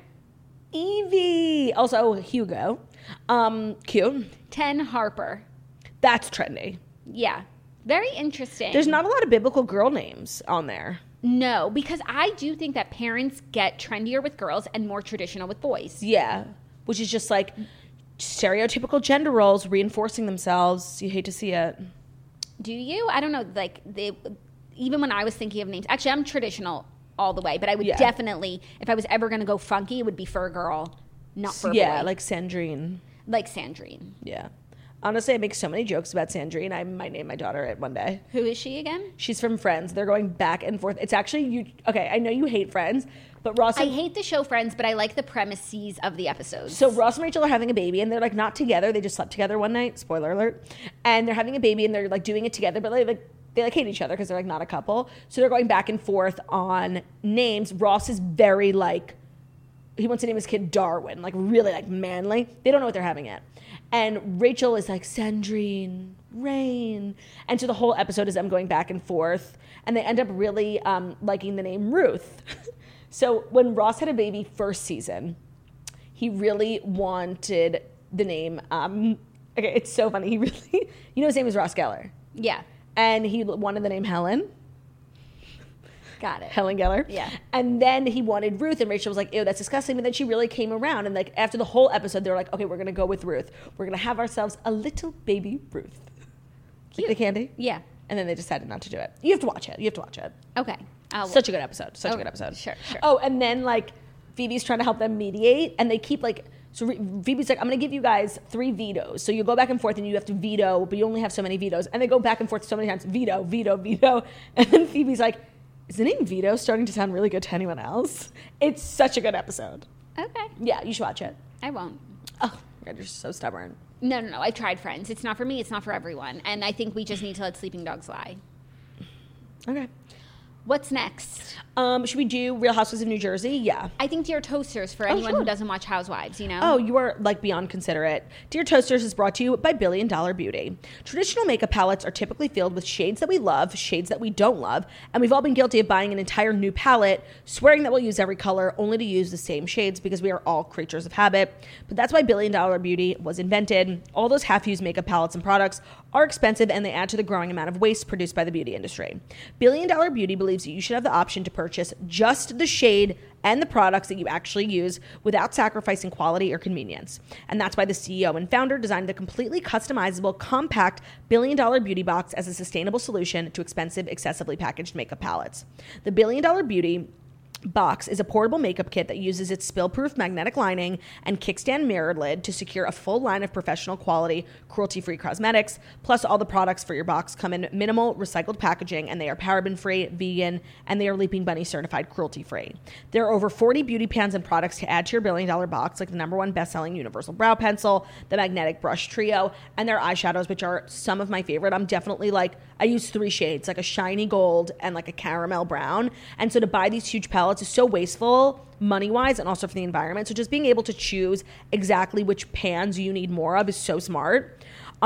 Evie. Also Hugo. Cute. 10, Harper. That's trendy. Yeah. Very interesting. There's not a lot of biblical girl names on there. No, because I do think that parents get trendier with girls and more traditional with boys. Yeah. Which is just like stereotypical gender roles reinforcing themselves. You hate to see it. Do you? I don't know. Like, even when I was thinking of names, actually, I'm traditional all the way, but I would definitely, if I was ever going to go funky, it would be for a girl, not for a boy. Yeah, like Sandrine. Like Sandrine. Yeah. Honestly, I make so many jokes about Sandrine. I might name my daughter it one day. Who is she again? She's from Friends. They're going back and forth. It's actually okay, I know you hate Friends, but Ross I hate the show Friends, but I like the premises of the episodes. So Ross and Rachel are having a baby, and they're like not together. They just slept together one night. Spoiler alert. And they're having a baby, and they're like doing it together, but they hate each other because they're like not a couple. So they're going back and forth on names. Ross is very like, he wants to name his kid Darwin, like really like manly. They don't know what they're having yet. And Rachel is like Sandrine, Rain. And so the whole episode is them going back and forth. And they end up really liking the name Ruth. So when Ross had a baby first season, he really wanted the name, okay, it's so funny. He really, his name is Ross Geller. Yeah. And he wanted the name Helen. Got it. Helen Geller. Yeah. And then he wanted Ruth, and Rachel was like, ew, that's disgusting. But then she really came around, and like after the whole episode, they were like, okay, we're going to go with Ruth. We're going to have ourselves a little baby Ruth. Like the candy? Yeah. And then they decided not to do it. You have to watch it. Okay. Such a good episode. Such a good episode. Sure. Oh, and then like Phoebe's trying to help them mediate, and they keep like, so Phoebe's like, I'm going to give you guys 3 vetoes. So you go back and forth and you have to veto, but you only have so many vetoes. And they go back and forth so many times, veto, veto, veto. And then Phoebe's like, is the name Vito starting to sound really good to anyone else? It's such a good episode. Okay. Yeah, you should watch it. I won't. Oh, God, you're so stubborn. No. I tried Friends. It's not for me. It's not for everyone. And I think we just need to let sleeping dogs lie. Okay. What's next? Should we do Real Housewives of New Jersey? Yeah. I think Dear Toasters for anyone who doesn't watch Housewives, Oh, you are like beyond considerate. Dear Toasters is brought to you by Billion Dollar Beauty. Traditional makeup palettes are typically filled with shades that we love, shades that we don't love, and we've all been guilty of buying an entire new palette, swearing that we'll use every color, only to use the same shades because we are all creatures of habit. But that's why Billion Dollar Beauty was invented. All those half-used makeup palettes and products are expensive, and they add to the growing amount of waste produced by the beauty industry. Billion Dollar Beauty believes that you should have the option to purchase just the shade and the products that you actually use without sacrificing quality or convenience. And that's why the CEO and founder designed the completely customizable, compact Billion Dollar Beauty Box as a sustainable solution to expensive, excessively packaged makeup palettes. The Billion Dollar Beauty Box is a portable makeup kit that uses its spill-proof magnetic lining and kickstand mirrored lid to secure a full line of professional quality, cruelty-free cosmetics. Plus, all the products for your box come in minimal recycled packaging, and they are paraben-free, vegan, and they are Leaping Bunny certified cruelty-free. There are over 40 beauty pans and products to add to your Billion Dollar Box, like the #1 best-selling Universal Brow Pencil, the Magnetic Brush Trio, and their eyeshadows, which are some of my favorite. I'm definitely like, I use 3 shades, like a shiny gold and like a caramel brown. And so to buy these huge palettes is so wasteful money-wise and also for the environment. So just being able to choose exactly which pans you need more of is so smart.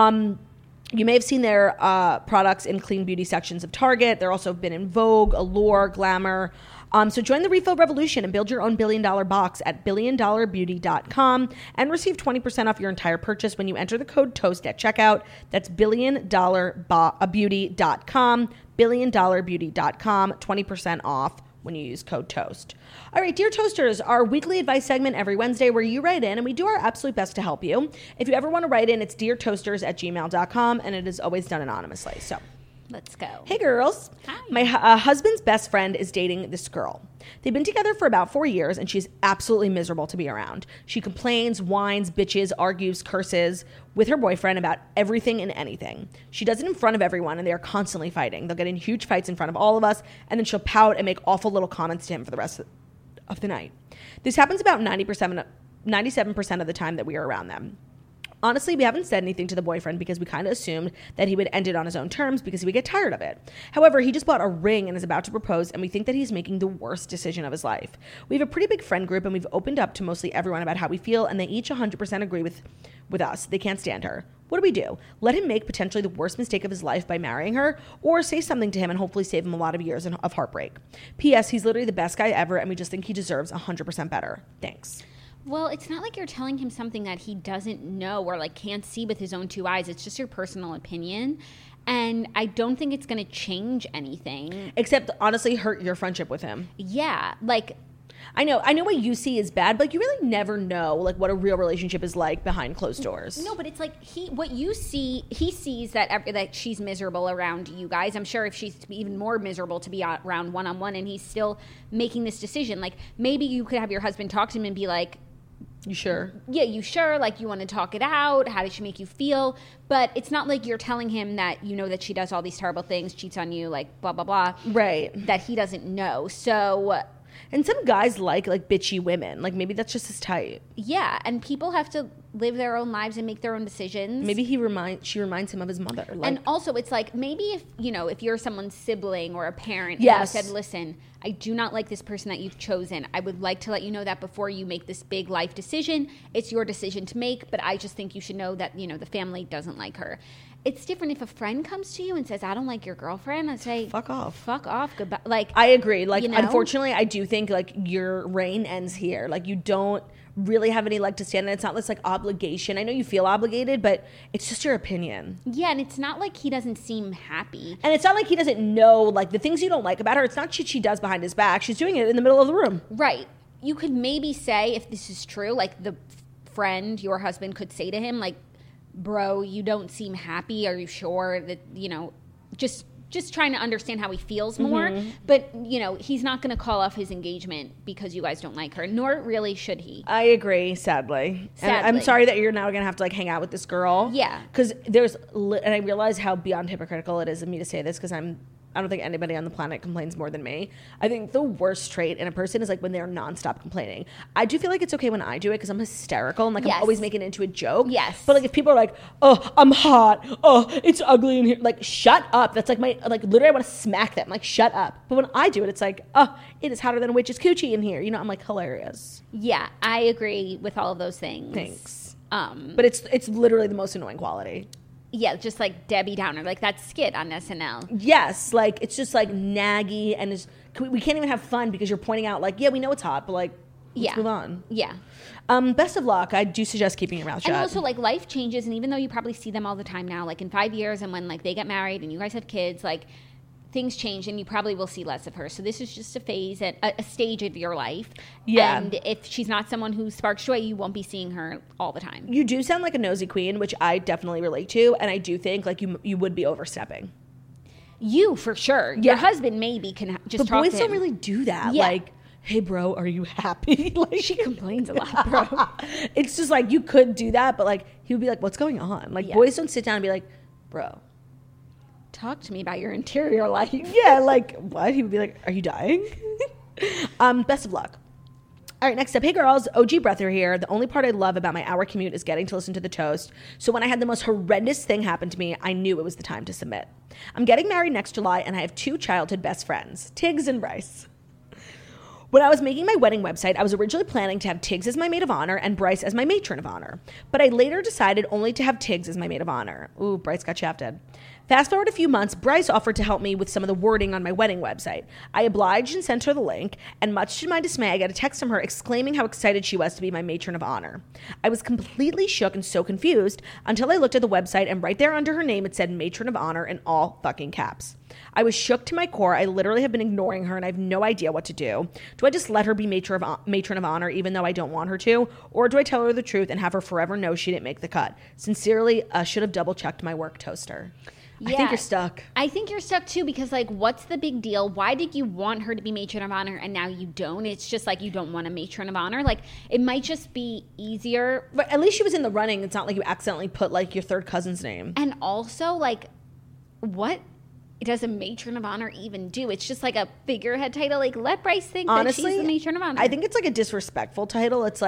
You may have seen their products in clean beauty sections of Target. They're also been in Vogue, Allure, Glamour. So join the refill revolution and build your own $billion box at billiondollarbeauty.com and receive 20% off your entire purchase when you enter the code TOAST at checkout. That's billiondollarbeauty.com, billiondollarbeauty.com, 20% off when you use code TOAST. All right, Dear Toasters, our weekly advice segment every Wednesday where you write in and we do our absolute best to help you. If you ever want to write in, it's deartoasters@gmail.com, and it is always done anonymously. So let's go. Hey, girls. Hi. My husband's best friend is dating this girl. They've been together for about 4 years, and she's absolutely miserable to be around. She complains, whines, bitches, argues, curses with her boyfriend about everything and anything. She does it in front of everyone, and they are constantly fighting. They'll get in huge fights in front of all of us, and then she'll pout and make awful little comments to him for the rest of the night. This happens about 97% of the time that we are around them. Honestly, we haven't said anything to the boyfriend because we kind of assumed that he would end it on his own terms because he would get tired of it. However, he just bought a ring and is about to propose, and we think that he's making the worst decision of his life. We have a pretty big friend group, and we've opened up to mostly everyone about how we feel, and they each 100% agree with us. They can't stand her. What do we do? Let him make potentially the worst mistake of his life by marrying her, or say something to him and hopefully save him a lot of years of heartbreak? P.S. He's literally the best guy ever, and we just think he deserves 100% better. Thanks. Well, it's not like you're telling him something that he doesn't know or like can't see with his own two eyes. It's just your personal opinion. And I don't think it's going to change anything. Except, honestly, hurt your friendship with him. Yeah. Like, I know what you see is bad, but like, you really never know like what a real relationship is like behind closed doors. No, but it's like what you see, he sees that she's miserable around you guys. I'm sure if she's even more miserable to be around one-on-one, and he's still making this decision. Like, maybe you could have your husband talk to him and be like, you sure? Yeah, you sure? Like, you want to talk it out? How does she make you feel? But it's not like you're telling him that you know that she does all these terrible things, cheats on you, like blah, blah, blah. Right. That he doesn't know. So... And some guys like bitchy women. Like, maybe that's just his type. Yeah, and people have to live their own lives and make their own decisions. Maybe she reminds him of his mother. Like, and also, it's like, maybe if you're someone's sibling or a parent, yes, and you said, listen, I do not like this person that you've chosen. I would like to let you know that before you make this big life decision. It's your decision to make, but I just think you should know that, the family doesn't like her. It's different if a friend comes to you and says, I don't like your girlfriend. I say, fuck off, goodbye. Like, I agree. Like, unfortunately, I do think like your reign ends here. Like, you don't really have any leg to stand on. It's not this like obligation. I know you feel obligated, but it's just your opinion. Yeah, and it's not like he doesn't seem happy. And it's not like he doesn't know like the things you don't like about her. It's not shit she does behind his back. She's doing it in the middle of the room. Right. You could maybe say, if this is true, like the friend, your husband, could say to him, like, bro, you don't seem happy. Are you sure that, just trying to understand how he feels more. Mm-hmm. But, he's not going to call off his engagement because you guys don't like her, nor really should he. I agree, sadly. And I'm sorry that you're now going to have to like hang out with this girl. Yeah. Because and I realize how beyond hypocritical it is of me to say this, because I don't think anybody on the planet complains more than me. I think the worst trait in a person is like when they're nonstop complaining. I do feel like it's okay when I do it because I'm hysterical and like I'm always making it into a joke. Yes. But like if people are like, oh, I'm hot. Oh, it's ugly in here. Like, shut up. That's like literally I want to smack them. Like, shut up. But when I do it, it's like, oh, it is hotter than a witch's coochie in here. I'm like, hilarious. Yeah, I agree with all of those things. Thanks. But it's literally the most annoying quality. Yeah, just like Debbie Downer, like that skit on SNL. Yes, like it's just like naggy, and we can't even have fun because you're pointing out like, yeah, we know it's hot, but like, let's move on. Yeah. Best of luck. I do suggest keeping your mouth shut. And also, like, life changes, and even though you probably see them all the time now, like in 5 years, and when like they get married and you guys have kids, like things change, and you probably will see less of her. So this is just a phase, a stage of your life. Yeah. And if she's not someone who sparks joy, you won't be seeing her all the time. You do sound like a nosy queen, which I definitely relate to, and I do think like you would be overstepping. You, for sure. Yeah. Your husband maybe can just but talk to him. boys don't really do that. Yeah. Like, hey, bro, are you happy? Like, she complains a lot, bro. It's just like you could do that, but like he would be like, what's going on? Like, boys don't sit down and be like, bro, talk to me about your interior life. Yeah, like, what? He would be like, are you dying? Best of luck. All right, next up. Hey, girls. OG Breather here. The only part I love about my hour commute is getting to listen to the toast. So when I had the most horrendous thing happen to me, I knew it was the time to submit. I'm getting married next July, and I have 2 childhood best friends, Tiggs and Bryce. When I was making my wedding website, I was originally planning to have Tiggs as my maid of honor and Bryce as my matron of honor. But I later decided only to have Tiggs as my maid of honor. Ooh, Bryce got shafted. Fast forward a few months, Bryce offered to help me with some of the wording on my wedding website. I obliged and sent her the link, and much to my dismay, I got a text from her exclaiming how excited she was to be my matron of honor. I was completely shook and so confused until I looked at the website, and right there under her name it said matron of honor in all fucking caps. I was shook to my core. I literally have been ignoring her, and I have no idea what to do. Do I just let her be matron of honor even though I don't want her to? Or do I tell her the truth and have her forever know she didn't make the cut? Sincerely, should have double-checked my work, Toaster. Yeah. I think you're stuck. I think you're stuck too because, like, what's the big deal? Why did you want her to be matron of honor and now you don't? It's just like you don't want a matron of honor. Like, it might just be easier. But at least she was in the running. It's not like you accidentally put, like, your third cousin's name. And also, like, what does a matron of honor even do? It's just like a figurehead title. Like, let Bryce think that she's the matron of honor. I think it's like a disrespectful title. It's like,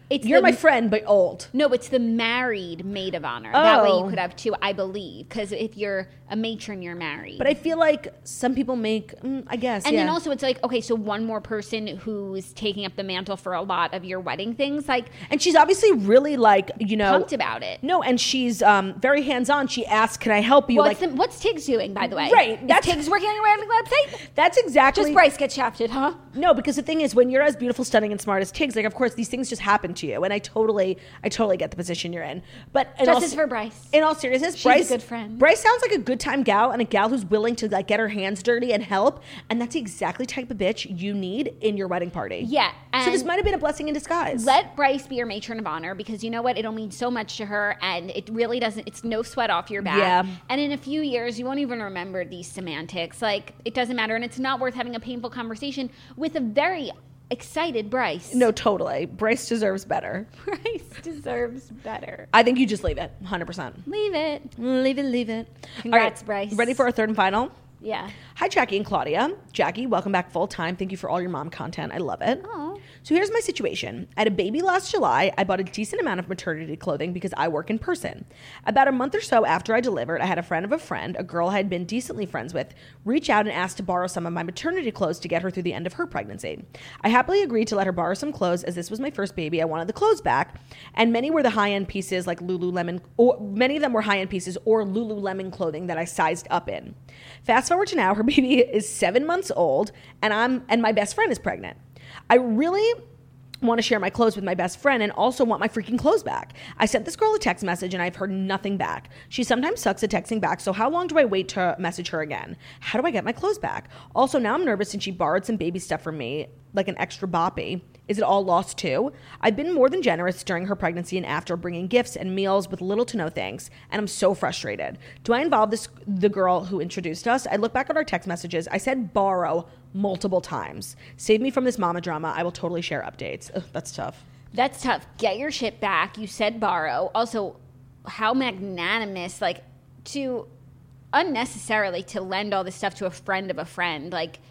You're my friend, but old. No, it's the married maid of honor. That way you could have two, I believe. Because if you're a matron, you're married. But I feel like some people make, I guess, And then also it's like, okay, so one more person who's taking up the mantle for a lot of your wedding things. Like, and she's obviously really like, pumped about it. No, and she's very hands-on. She asks, can I help you? Well, what's Tiggs doing, by the way? Right. Is Tiggs working on your wedding website? That's exactly. Just Bryce gets shafted, huh? No, because the thing is, when you're as beautiful, stunning, and smart as Tiggs, like, of course, these things just happen to you. And I totally get the position you're in. But justice for Bryce. In all seriousness, She's Bryce, a good friend. Bryce sounds like a good time gal and a gal who's willing to like get her hands dirty and help. And that's the exactly type of bitch you need in your wedding party. Yeah. So this might have been a blessing in disguise. Let Bryce be your matron of honor, because you know what? It'll mean so much to her, and it really doesn't. It's no sweat off your back. Yeah. And in a few years, you won't even remember these semantics. Like, it doesn't matter, and it's not worth having a painful conversation with a very excited Bryce. No, totally. Bryce deserves better. Bryce deserves better. I think you just leave it, 100%. Leave it. Leave it. Congrats, All right, Bryce. Ready for our third and final? Yeah. Hi, Jackie and Claudia. Jackie, welcome back full time. Thank you for all your mom content. I love it. Aw. So here's my situation. I had a baby last July. I bought a decent amount of maternity clothing because I work in person. About a month or so after I delivered, I had a friend of a friend, a girl I had been decently friends with, reach out and ask to borrow some of my maternity clothes to get her through the end of her pregnancy. I happily agreed to let her borrow some clothes as this was my first baby. I wanted the clothes back, and many were the high-end pieces like Lululemon, or many of them were high-end pieces or Lululemon clothing that I sized up in. Fast forward to now, her baby is 7 months old, and my best friend is pregnant. I really want to share my clothes with my best friend and also want my freaking clothes back. I sent this girl a text message and I've heard nothing back. She sometimes sucks at texting back, so how long do I wait to message her again? How do I get my clothes back? Also, now I'm nervous since she borrowed some baby stuff from me, like an extra boppy. Is it all lost too? I've been more than generous during her pregnancy and after, bringing gifts and meals with little to no thanks, and I'm so frustrated. Do I involve the girl who introduced us? I look back at our text messages. I said borrow multiple times. Save me from this mama drama. I will totally share updates. Ugh, that's tough. That's tough. Get your shit back. You said borrow. Also, how magnanimous, like, to unnecessarily to lend all this stuff to a friend of a friend, like,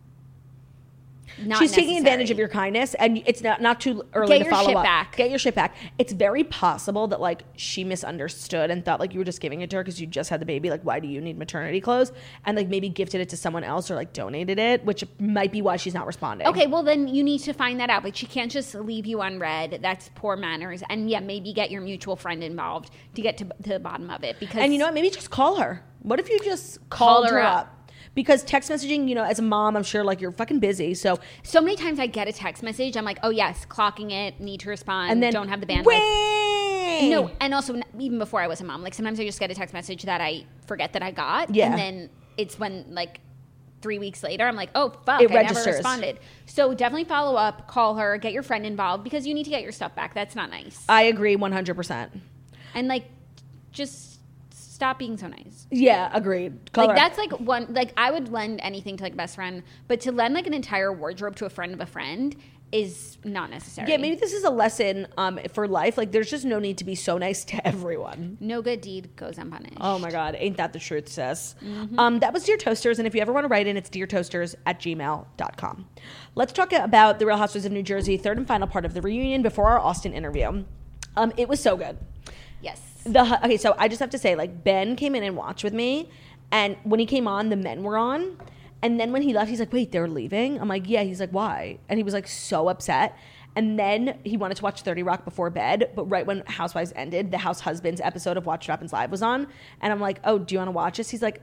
not She's taking necessary. advantage of your kindness, and it's not too early to follow up. Get your shit back. It's very possible that like she misunderstood and thought like you were just giving it to her because you just had the baby. Like, why do you need maternity clothes? And like maybe gifted it to someone else or like donated it, which might be why she's not responding. Okay, well then you need to find that out. Like, she can't just leave you unread. That's poor manners. And yeah, maybe get your mutual friend involved to get to the bottom of it. Because, and you know what? Maybe just call her. What if you just called her up? Because text messaging, you know, as a mom, I'm sure like you're fucking busy. So many times I get a text message. I'm like, oh yes, clocking it, need to respond, and then don't have the bandwidth. Wait! No, and also even before I was a mom, like sometimes I just get a text message that I forget that I got. Yeah. And then it's when like 3 weeks later, I'm like, oh fuck, it I registers. never responded. So definitely follow up, call her, get your friend involved, because you need to get your stuff back. That's not nice. I agree 100%. And like, just stop being so nice. Yeah, agreed. Call Like her. that's like one, like I would lend anything to like a best friend, but to lend like an entire wardrobe to a friend of a friend is not necessary. Yeah, maybe this is a lesson for life. Like, there's just no need to be so nice to everyone. No good deed goes unpunished. Oh my God, ain't that the truth, sis? Mm-hmm. That was Dear Toasters, and if you ever want to write in, it's deartoasters@gmail.com. Let's talk about the Real Housewives of New Jersey, third and final part of the reunion before our Austin interview. It was so good. Yes. Okay, so I just have to say, like, Ben came in and watched with me, and when he came on, the men were on, and then when he left, he's like, wait, they're leaving? I'm like, yeah. He's like, why? And he was like so upset. And then he wanted to watch 30 Rock before bed, but right when Housewives ended, the House Husbands episode of Watch What Happens Live was on, and I'm like, oh, do you want to watch this? He's like,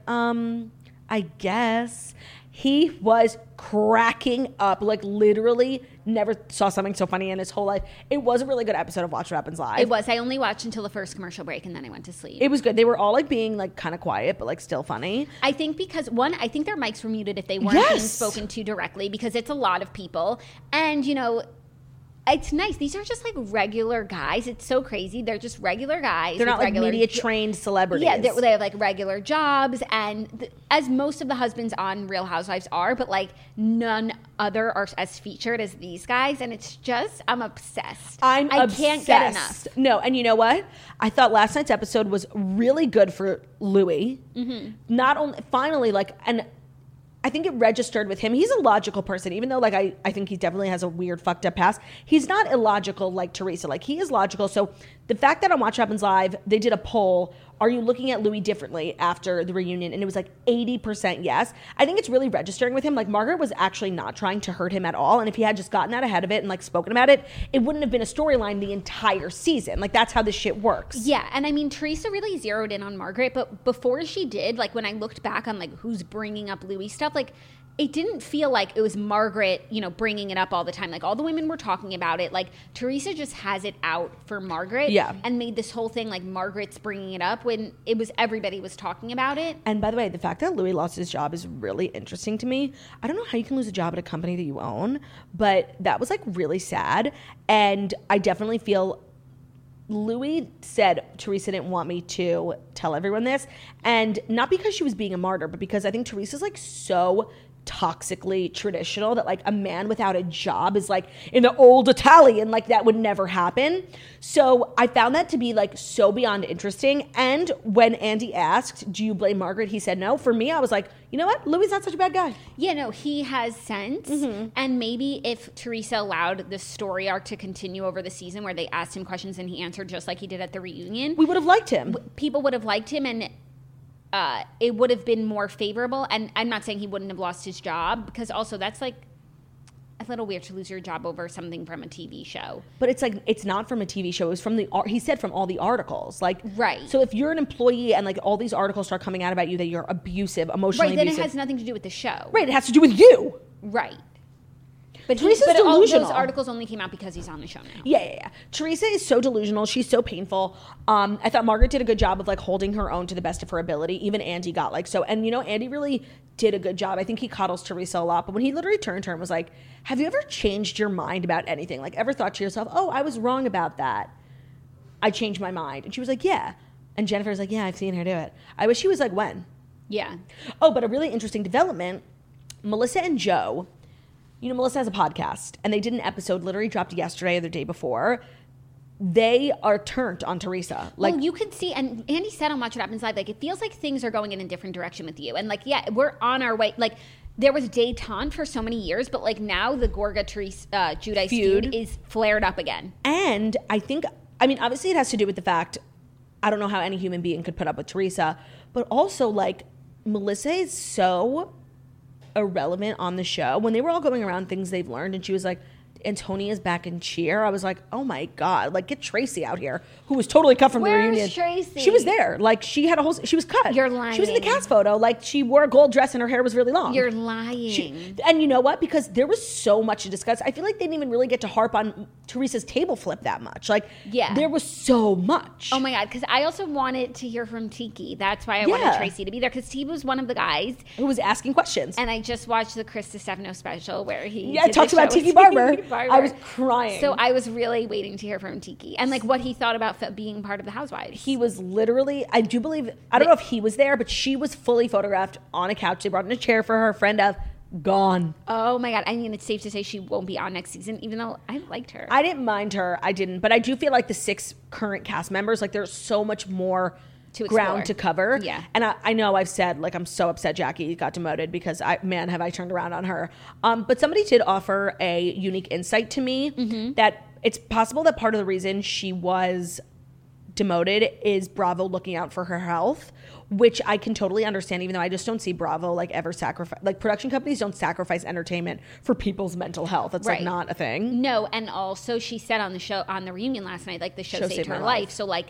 I guess. He was cracking up, like literally never saw something so funny in his whole life. It was a really good episode of Watch What Happens Live. It was. I only watched until the first commercial break and then I went to sleep. It was good. They were all like being like kind of quiet, but like still funny. I think because I think their mics were muted if they weren't being spoken to directly, because it's a lot of people. And, you know, it's nice. These are just like regular guys. It's so crazy. They're just regular guys. They're not like regular media trained celebrities. Yeah, they have like regular jobs, and as most of the husbands on Real Housewives are, but like none other are as featured as these guys. And it's just, I'm obsessed. I can't get enough. No, and you know what? I thought last night's episode was really good for Louis. Mm-hmm. Not only finally like and. I think it registered with him. He's a logical person, even though like I think he definitely has a weird fucked up past. He's not illogical like Teresa. Like he is logical. So the fact that on Watch What Happens Live, they did a poll, are you looking at Louis differently after the reunion? And it was like 80% yes. I think it's really registering with him. Like Margaret was actually not trying to hurt him at all. And if he had just gotten out ahead of it and like spoken about it, it wouldn't have been a storyline the entire season. Like that's how this shit works. Yeah, and I mean, Teresa really zeroed in on Margaret, but before she did, like when I looked back on like who's bringing up Louis stuff, like it didn't feel like it was Margaret, you know, bringing it up all the time. Like all the women were talking about it. Like Teresa just has it out for Margaret. Yeah. And made this whole thing like Margaret's bringing it up when it was everybody was talking about it. And by the way, the fact that Louis lost his job is really interesting to me. I don't know how you can lose a job at a company that you own, but that was like really sad. And I definitely feel Louis said Teresa didn't want me to tell everyone this. And not because she was being a martyr, but because I think Teresa's like so toxically traditional that like a man without a job is like in the old Italian, like that would never happen. So I found that to be like so beyond interesting. And when Andy asked, do you blame Margaret? He said no. For me, I was like, you know what? Louis not such a bad guy. Yeah, no, he has sense. And maybe if Teresa allowed the story arc to continue over the season where they asked him questions and he answered just like he did at the reunion, we would have liked him. People would have liked him and it would have been more favorable. And I'm not saying he wouldn't have lost his job, because also that's like a little weird to lose your job over something from a TV show. But it's like, it's not from a TV show. It was from he said from all the articles. Like, right. So if you're an employee and like all these articles start coming out about you that you're abusive, emotionally right, then abusive. it has nothing to do with the show. Right, it has to do with you. Right. But Teresa's all delusional. those articles only came out because he's on the show now. Yeah. Teresa is so delusional. She's so painful. I thought Margaret did a good job of like holding her own to the best of her ability. Even Andy got like so. And you know, Andy really did a good job. I think he coddles Teresa a lot. But when he literally turned to her and was like, have you ever changed your mind about anything? Like ever thought to yourself, oh, I was wrong about that. I changed my mind. And she was like, yeah. And Jennifer's like, yeah, I've seen her do it. I wish she was like, when? Yeah. Oh, but a really interesting development, Melissa and Joe, you know, Melissa has a podcast, and they did an episode, literally dropped yesterday or the day before. They are turned on Teresa. Like, well, you can see, and Andy said on Watch What Happens Live, like, it feels like things are going in a different direction with you. And, like, yeah, we're on our way. Like, there was détente for so many years, but, like, now the Gorga-Teresa Giudice feud is flared up again. And I think, I mean, obviously it has to do with the fact, I don't know how any human being could put up with Teresa, but also, like, Melissa is so irrelevant on the show. When they were all going around things they've learned and she was like, Antonia's back in Cheer, I was like, oh my God, like get Tracy out here, who was totally cut from the reunion. Where's Tracy? She was there. Like she had a whole, she was cut. You're lying. She was in the cast photo. Like she wore a gold dress and her hair was really long. You're lying. And you know what? Because there was so much to discuss. I feel like they didn't even really get to harp on Teresa's table flip that much. Like, yeah, there was so much. Oh my God. Because I also wanted to hear from Tiki. That's why I wanted Tracy to be there, because he was one of the guys who was asking questions. And I just watched the Chris Stefano special where he talks about Tiki Barber. I was crying. So I was really waiting to hear from Tiki and like what he thought about being part of the Housewives. He was literally, I do believe, I don't know if he was there, but she was fully photographed on a couch. They brought in a chair for her friend of, gone. Oh my God. I mean, it's safe to say she won't be on next season, even though I liked her. I didn't mind her. I didn't. But I do feel like the 6 current cast members, like there's so much more ground to cover. Yeah. And I know I've said, like, I'm so upset Jackie got demoted because have I turned around on her. But somebody did offer a unique insight to me that it's possible that part of the reason she was demoted is Bravo looking out for her health, which I can totally understand, even though I just don't see Bravo like ever sacrifice, like production companies don't sacrifice entertainment for people's mental health. That's like not a thing. No. And also she said on the show, on the reunion last night, like the show saved her life. So like,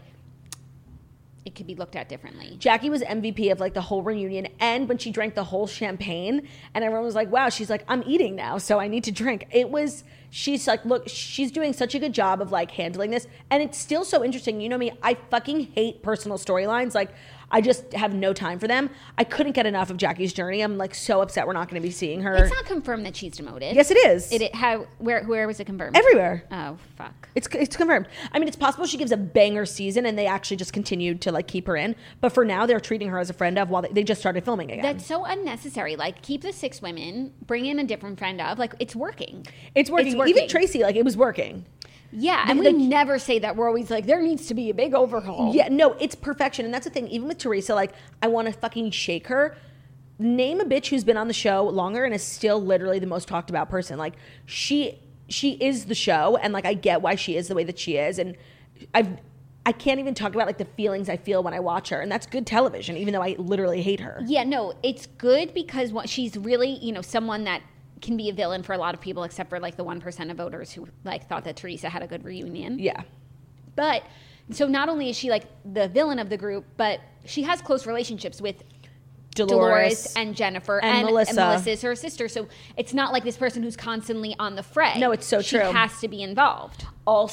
it could be looked at differently. Jackie was MVP of like the whole reunion, and when she drank the whole champagne and everyone was like, wow, she's like, I'm eating now, so I need to drink. She's like, look, she's doing such a good job of like handling this, and it's still so interesting. You know me, I fucking hate personal storylines. Like, I just have no time for them. I couldn't get enough of Jackie's journey. I'm like so upset we're not going to be seeing her. It's not confirmed that she's demoted. Yes, it is. Where was it confirmed? Everywhere. Oh, fuck. It's confirmed. I mean, it's possible she gives a banger season and they actually just continued to like keep her in. But for now, they're treating her as a friend of while they just started filming again. That's so unnecessary. Like, keep the 6 women, bring in a different friend of. Like, it's working. It's working. Even Tracy, like, it was working. Yeah, and we never say that. We're always like, there needs to be a big overhaul. Yeah, no, it's perfection. And that's the thing. Even with Teresa, like, I want to fucking shake her. name a bitch who's been on the show longer and is still literally the most talked about person. Like she is the show, and like I get why she is the way that she is, and I can't even talk about like the feelings I feel when I watch her, and that's good television, even though I literally hate her. Yeah, no, it's good because she's really, someone that can be a villain for a lot of people, except for like the 1% of voters who like thought that Teresa had a good reunion. Yeah. But so not only is she like the villain of the group, but she has close relationships with Dolores and Jennifer and Melissa. And Melissa is her sister. So it's not like this person who's constantly on the fray. No, it's so true. She has to be involved.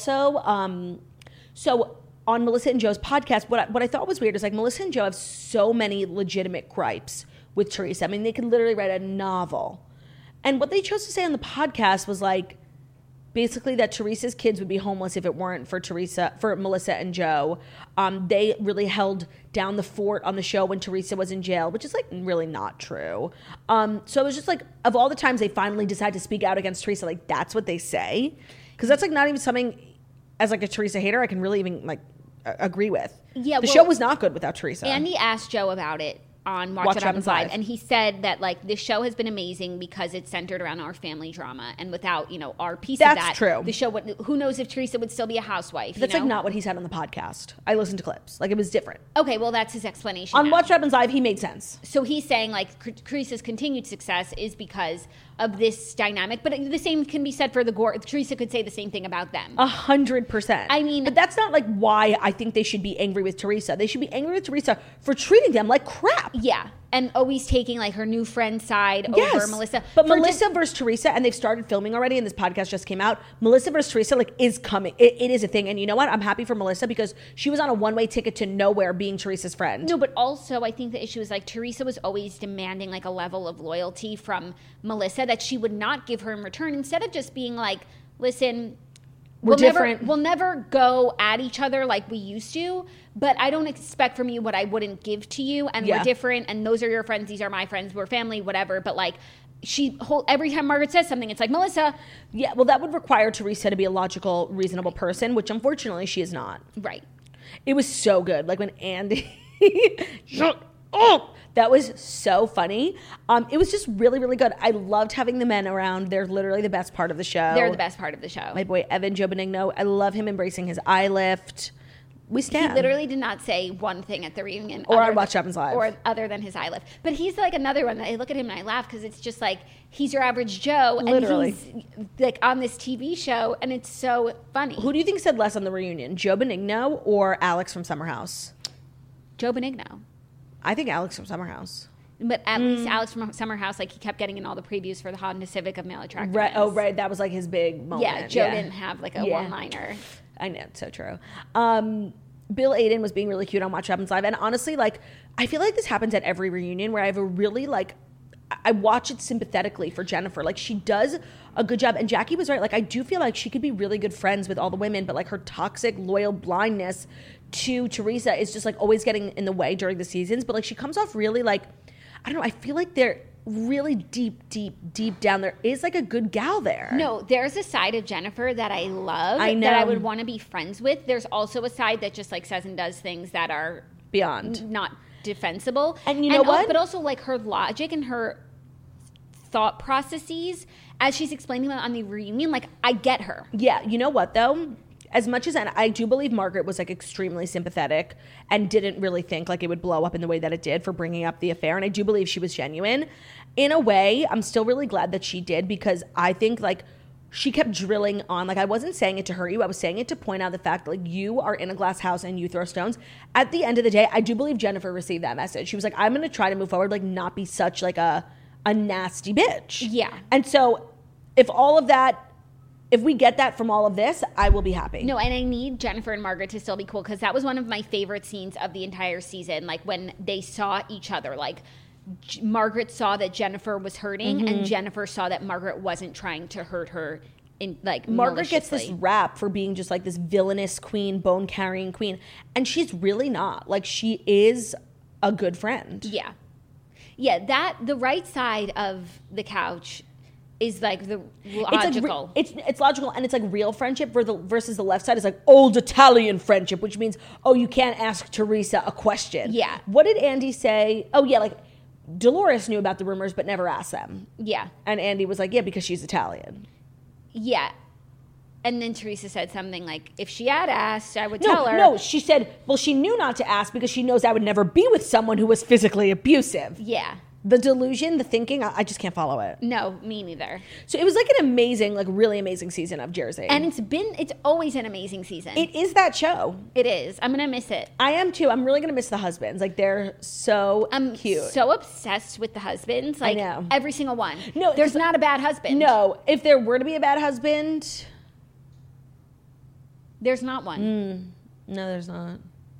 Also, so on Melissa and Joe's podcast, what I thought was weird is like Melissa and Joe have so many legitimate gripes with Teresa. I mean, they could literally write a novel. And what they chose to say on the podcast was like, basically that Teresa's kids would be homeless if it weren't for Melissa and Joe. They really held down the fort on the show when Teresa was in jail, which is like really not true. So it was just like, of all the times they finally decide to speak out against Teresa, like that's what they say. Because that's like not even something as like a Teresa hater I can really even like agree with. Yeah, the show was not good without Teresa. Andy asked Joe about it on Watch What Happens Live, and he said that like this show has been amazing because it's centered around our family drama, and without our piece of that, that's true. The show who knows if Teresa would still be a housewife? That's like not what he said on the podcast. I listened to clips, like it was different. Okay, well that's his explanation. On Watch What Happens Live, he made sense. So he's saying like Teresa's continued success is because of this dynamic, but the same can be said for the Gore. Teresa could say the same thing about them. 100%. I mean, but that's not like why I think they should be angry with Teresa. They should be angry with Teresa for treating them like crap. Yeah. And always taking like her new friend's side over Melissa. But Melissa versus Teresa, and they've started filming already, and this podcast just came out. Melissa versus Teresa like is coming. It is a thing. And you know what? I'm happy for Melissa because she was on a one-way ticket to nowhere being Teresa's friend. No, but also I think the issue is like Teresa was always demanding like a level of loyalty from Melissa that she would not give her in return, instead of just being like, listen, we're different. We'll never go at each other like we used to, but I don't expect from you what I wouldn't give to you, and we're different, and those are your friends, these are my friends, we're family, whatever. But like every time Margaret says something, it's like, Melissa. Yeah, well, that would require Teresa to be a logical, reasonable person, which unfortunately she is not. Right. It was so good. Like when Andy... that was so funny. It was just really, really good. I loved having the men around. They're literally the best part of the show. They're the best part of the show. My boy Evan Joe Benigno. I love him embracing his eye lift. We stand. He literally did not say one thing at the reunion. Or on Watch What Happens Live. Or other than his eye lift. But he's like another one that I look at him and I laugh because it's just like, he's your average Joe. Literally. And he's like on this TV show, and it's so funny. Who do you think said less on the reunion? Joe Benigno or Alex from Summer House? Joe Benigno. I think Alex from Summer House. But at least Alex from Summer House, like he kept getting in all the previews for the Honda Civic of male attractiveness. Right. Oh, right. That was like his big moment. Yeah, Joe didn't have like a one-liner. I know, it's so true. Bill Aiden was being really cute on Watch What Happens Live. And honestly, like, I feel like this happens at every reunion where I have a really, like, I watch it sympathetically for Jennifer. Like, she does a good job. And Jackie was right. Like, I do feel like she could be really good friends with all the women, but, like, her toxic, loyal blindness to Teresa is just, like, always getting in the way during the seasons. But, like, she comes off really, like, I don't know. I feel like they're really deep down there is like a good gal there. No, there's a side of Jennifer that I love. I know. That I would want to be friends with. There's also a side that just like says and does things that are beyond not defensible. And you know what? But also like her logic and her thought processes as she's explaining them on the reunion, like I get her. Yeah, you know what though? As much as, and I do believe Margaret was like extremely sympathetic and didn't really think like it would blow up in the way that it did for bringing up the affair. And I do believe she was genuine. In a way, I'm still really glad that she did, because I think like she kept drilling on, like I wasn't saying it to hurt you. I was saying it to point out the fact like you are in a glass house and you throw stones. At the end of the day, I do believe Jennifer received that message. She was like, I'm going to try to move forward, like not be such like a nasty bitch. Yeah. And so if we get that from all of this, I will be happy. No, and I need Jennifer and Margaret to still be cool, because that was one of my favorite scenes of the entire season. Like when they saw each other, like Margaret saw that Jennifer was hurting, and Jennifer saw that Margaret wasn't trying to hurt her. In like Margaret gets this rap for being just like this villainous queen, bone carrying queen, and she's really not. Like she is a good friend. Yeah, that the right side of the couch is like the logical. It's logical, and it's like real friendship versus the left side is like old Italian friendship, which means, oh, you can't ask Teresa a question. Yeah. What did Andy say? Oh, yeah, like Dolores knew about the rumors but never asked them. Yeah. And Andy was like, yeah, because she's Italian. Yeah. And then Teresa said something like, if she had asked, I would tell her. No, she said, well, she knew not to ask because she knows I would never be with someone who was physically abusive. Yeah. The delusion, the thinking, I just can't follow it. No, me neither. So it was like an amazing, like really amazing season of Jersey. And it's always an amazing season. It is that show. It is. I'm going to miss it. I am too. I'm really going to miss the husbands. Like they're so cute. So obsessed with the husbands. Like know. every single one. No, there's not a bad husband. No, if there were to be a bad husband, there's not one. no, there's not.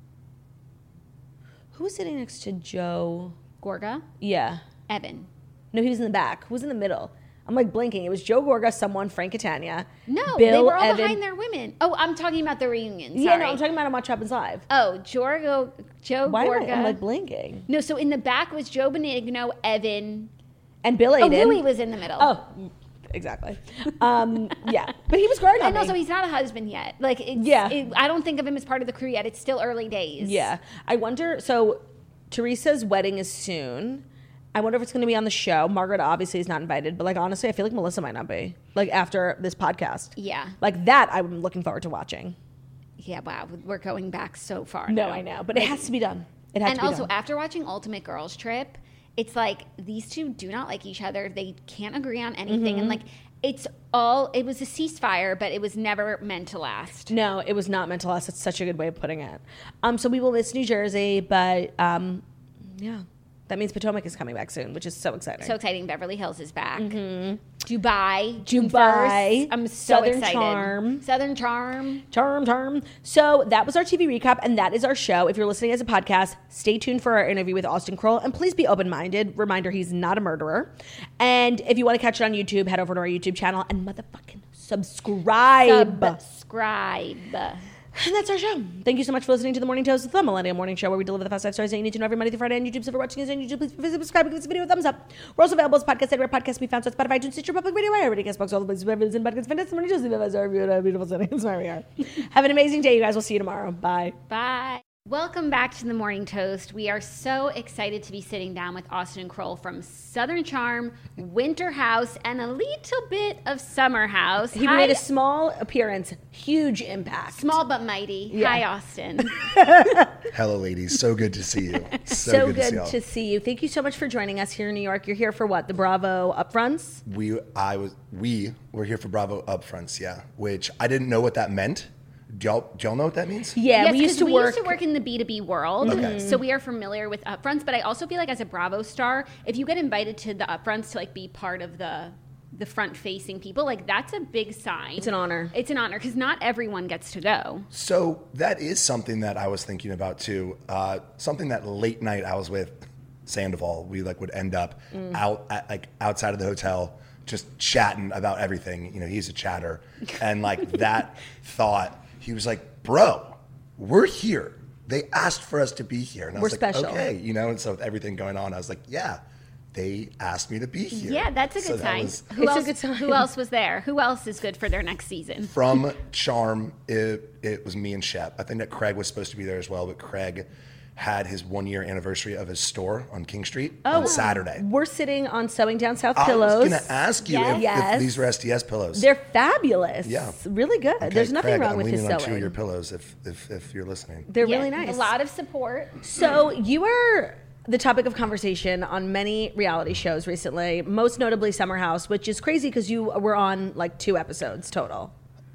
Who was sitting next to Joe? Gorga, Yeah. Evan. No, he was in the back. Who was in the middle? I'm like blinking. It was Joe Gorga, someone, Frank Catania. No, Bill, they were all Evan. behind their women. Oh, I'm talking about the reunion. Sorry. Yeah, no, I'm talking about on Watch Happens Live. Oh, Joe Why Gorga. am I like blinking? No, so in the back was Joe Benigno, Evan. And Bill Oh, Aiden. Louis was in the middle. Oh, exactly. Yeah, but he was great on And me. also, he's not a husband yet. Like, I don't think of him as part of the crew yet. It's still early days. Yeah. I wonder, so Teresa's wedding is soon. I wonder if it's going to be on the show. Margaret obviously is not invited, but like honestly, I feel like Melissa might not be. Like after this podcast. Yeah. Like that I'm looking forward to watching. Yeah, wow. We're going back so far. No, now. I know, but it has to be done. It has And to be also, done. after watching Ultimate Girls Trip, it's like these two do not like each other. They can't agree on anything. And like, it was a ceasefire, but it was never meant to last. No, it was not meant to last. That's such a good way of putting it. So we will miss New Jersey, but yeah. That means Potomac is coming back soon, which is so exciting. So exciting. Beverly Hills is back. Dubai. June Dubai. 1st. I'm so Southern excited. Charm. Southern Charm. Charm. So that was our TV recap, and that is our show. If you're listening as a podcast, stay tuned for our interview with Austin Kroll, and please be open-minded. Reminder, he's not a murderer. And if you want to catch it on YouTube, head over to our YouTube channel and motherfucking subscribe. And that's our show. Thank you so much for listening to The Morning Toast, the Millennial Morning Show, where we deliver the fast 5 stories that you need to know every Monday through Friday on YouTube. So if you're watching us on YouTube, please visit, subscribe, and give this video a thumbs up. We're also available as podcasts everywhere podcasts can be found, so Spotify, iTunes, Stitcher, Public Radio, where everybody gets box, all the places where everything's in podcasts. Fantastic Morning Toast, beautiful setting. That's where we are. Have an amazing day, you guys. We'll see you tomorrow. Bye. Bye. Welcome back to The Morning Toast. We are so excited to be sitting down with Austin Kroll from Southern Charm, Winter House, and a little bit of Summer House. He made a small appearance, huge impact. Small but mighty. Yeah. Hi, Austin. Hello, ladies. So good to see you. So good good to see you. Thank you so much for joining us here in New York. You're here for what? The Bravo Upfronts? We were here for Bravo Upfronts, yeah. Which I didn't know what that meant. Do y'all know what that means? Yeah, Yes, we used 'cause to work in the B2B world, Okay. so we are familiar with upfronts. But I also feel like as a Bravo star, if you get invited to the upfronts to like be part of the front-facing people, like that's a big sign. It's an honor. It's an honor because not everyone gets to go. So that is something that I was thinking about too. Something that late night I was with Sandoval, we like would end up outside of the hotel just chatting about everything. You know, he's a chatter, and like that thought. He was like, bro, we're here. They asked for us to be here. And I was We're like, special. okay. You know, and so with everything going on, I was like, yeah, they asked me to be here. Yeah, that's a So good that sign. was- Who It's a else? good sign. Who else was there? Who else is good for their next season? From Charm, it was me and Shep. I think that Craig was supposed to be there as well, but Craig had his 1-year anniversary of his store on King Street on Saturday. We're sitting on Sewing Down South I pillows. was going to ask you Yes. if these were SDS pillows. They're fabulous. Yeah. Really good. Okay, There's nothing Craig, wrong I'm with his leaning on 2 of sewing. your pillows if you're listening. They're Yeah, really nice. A lot of support. So you were the topic of conversation on many reality shows recently, most notably Summer House, which is crazy because you were on like 2 episodes total.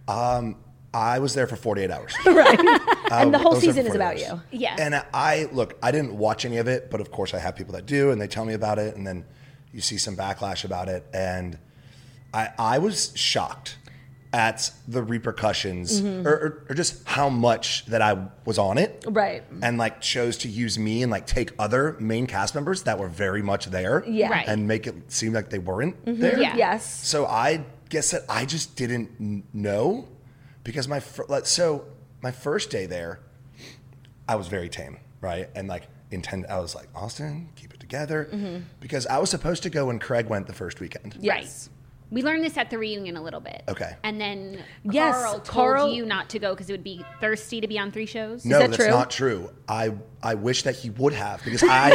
I was there for 48 hours. Right. And the whole Those are season is 48 about hours. you. Yeah. And I didn't watch any of it, but of course I have people that do, and they tell me about it, and then you see some backlash about it, and I was shocked at the repercussions or just how much that I was on it. Right. And like chose to use me and like take other main cast members that were very much there Yeah. Right. and make it seem like they weren't there. Yeah. Yes. So I guess that I just didn't know because my first day there, I was very tame, right? And like I was like, Austin, keep it together. Because I was supposed to go when Craig went the first weekend. Yes. We learned this at the reunion a little bit. Okay. And then Yes, Carl Carl- told you not to go because it would be thirsty to be on 3 shows. No, that that's true? not true. I wish that he would have because I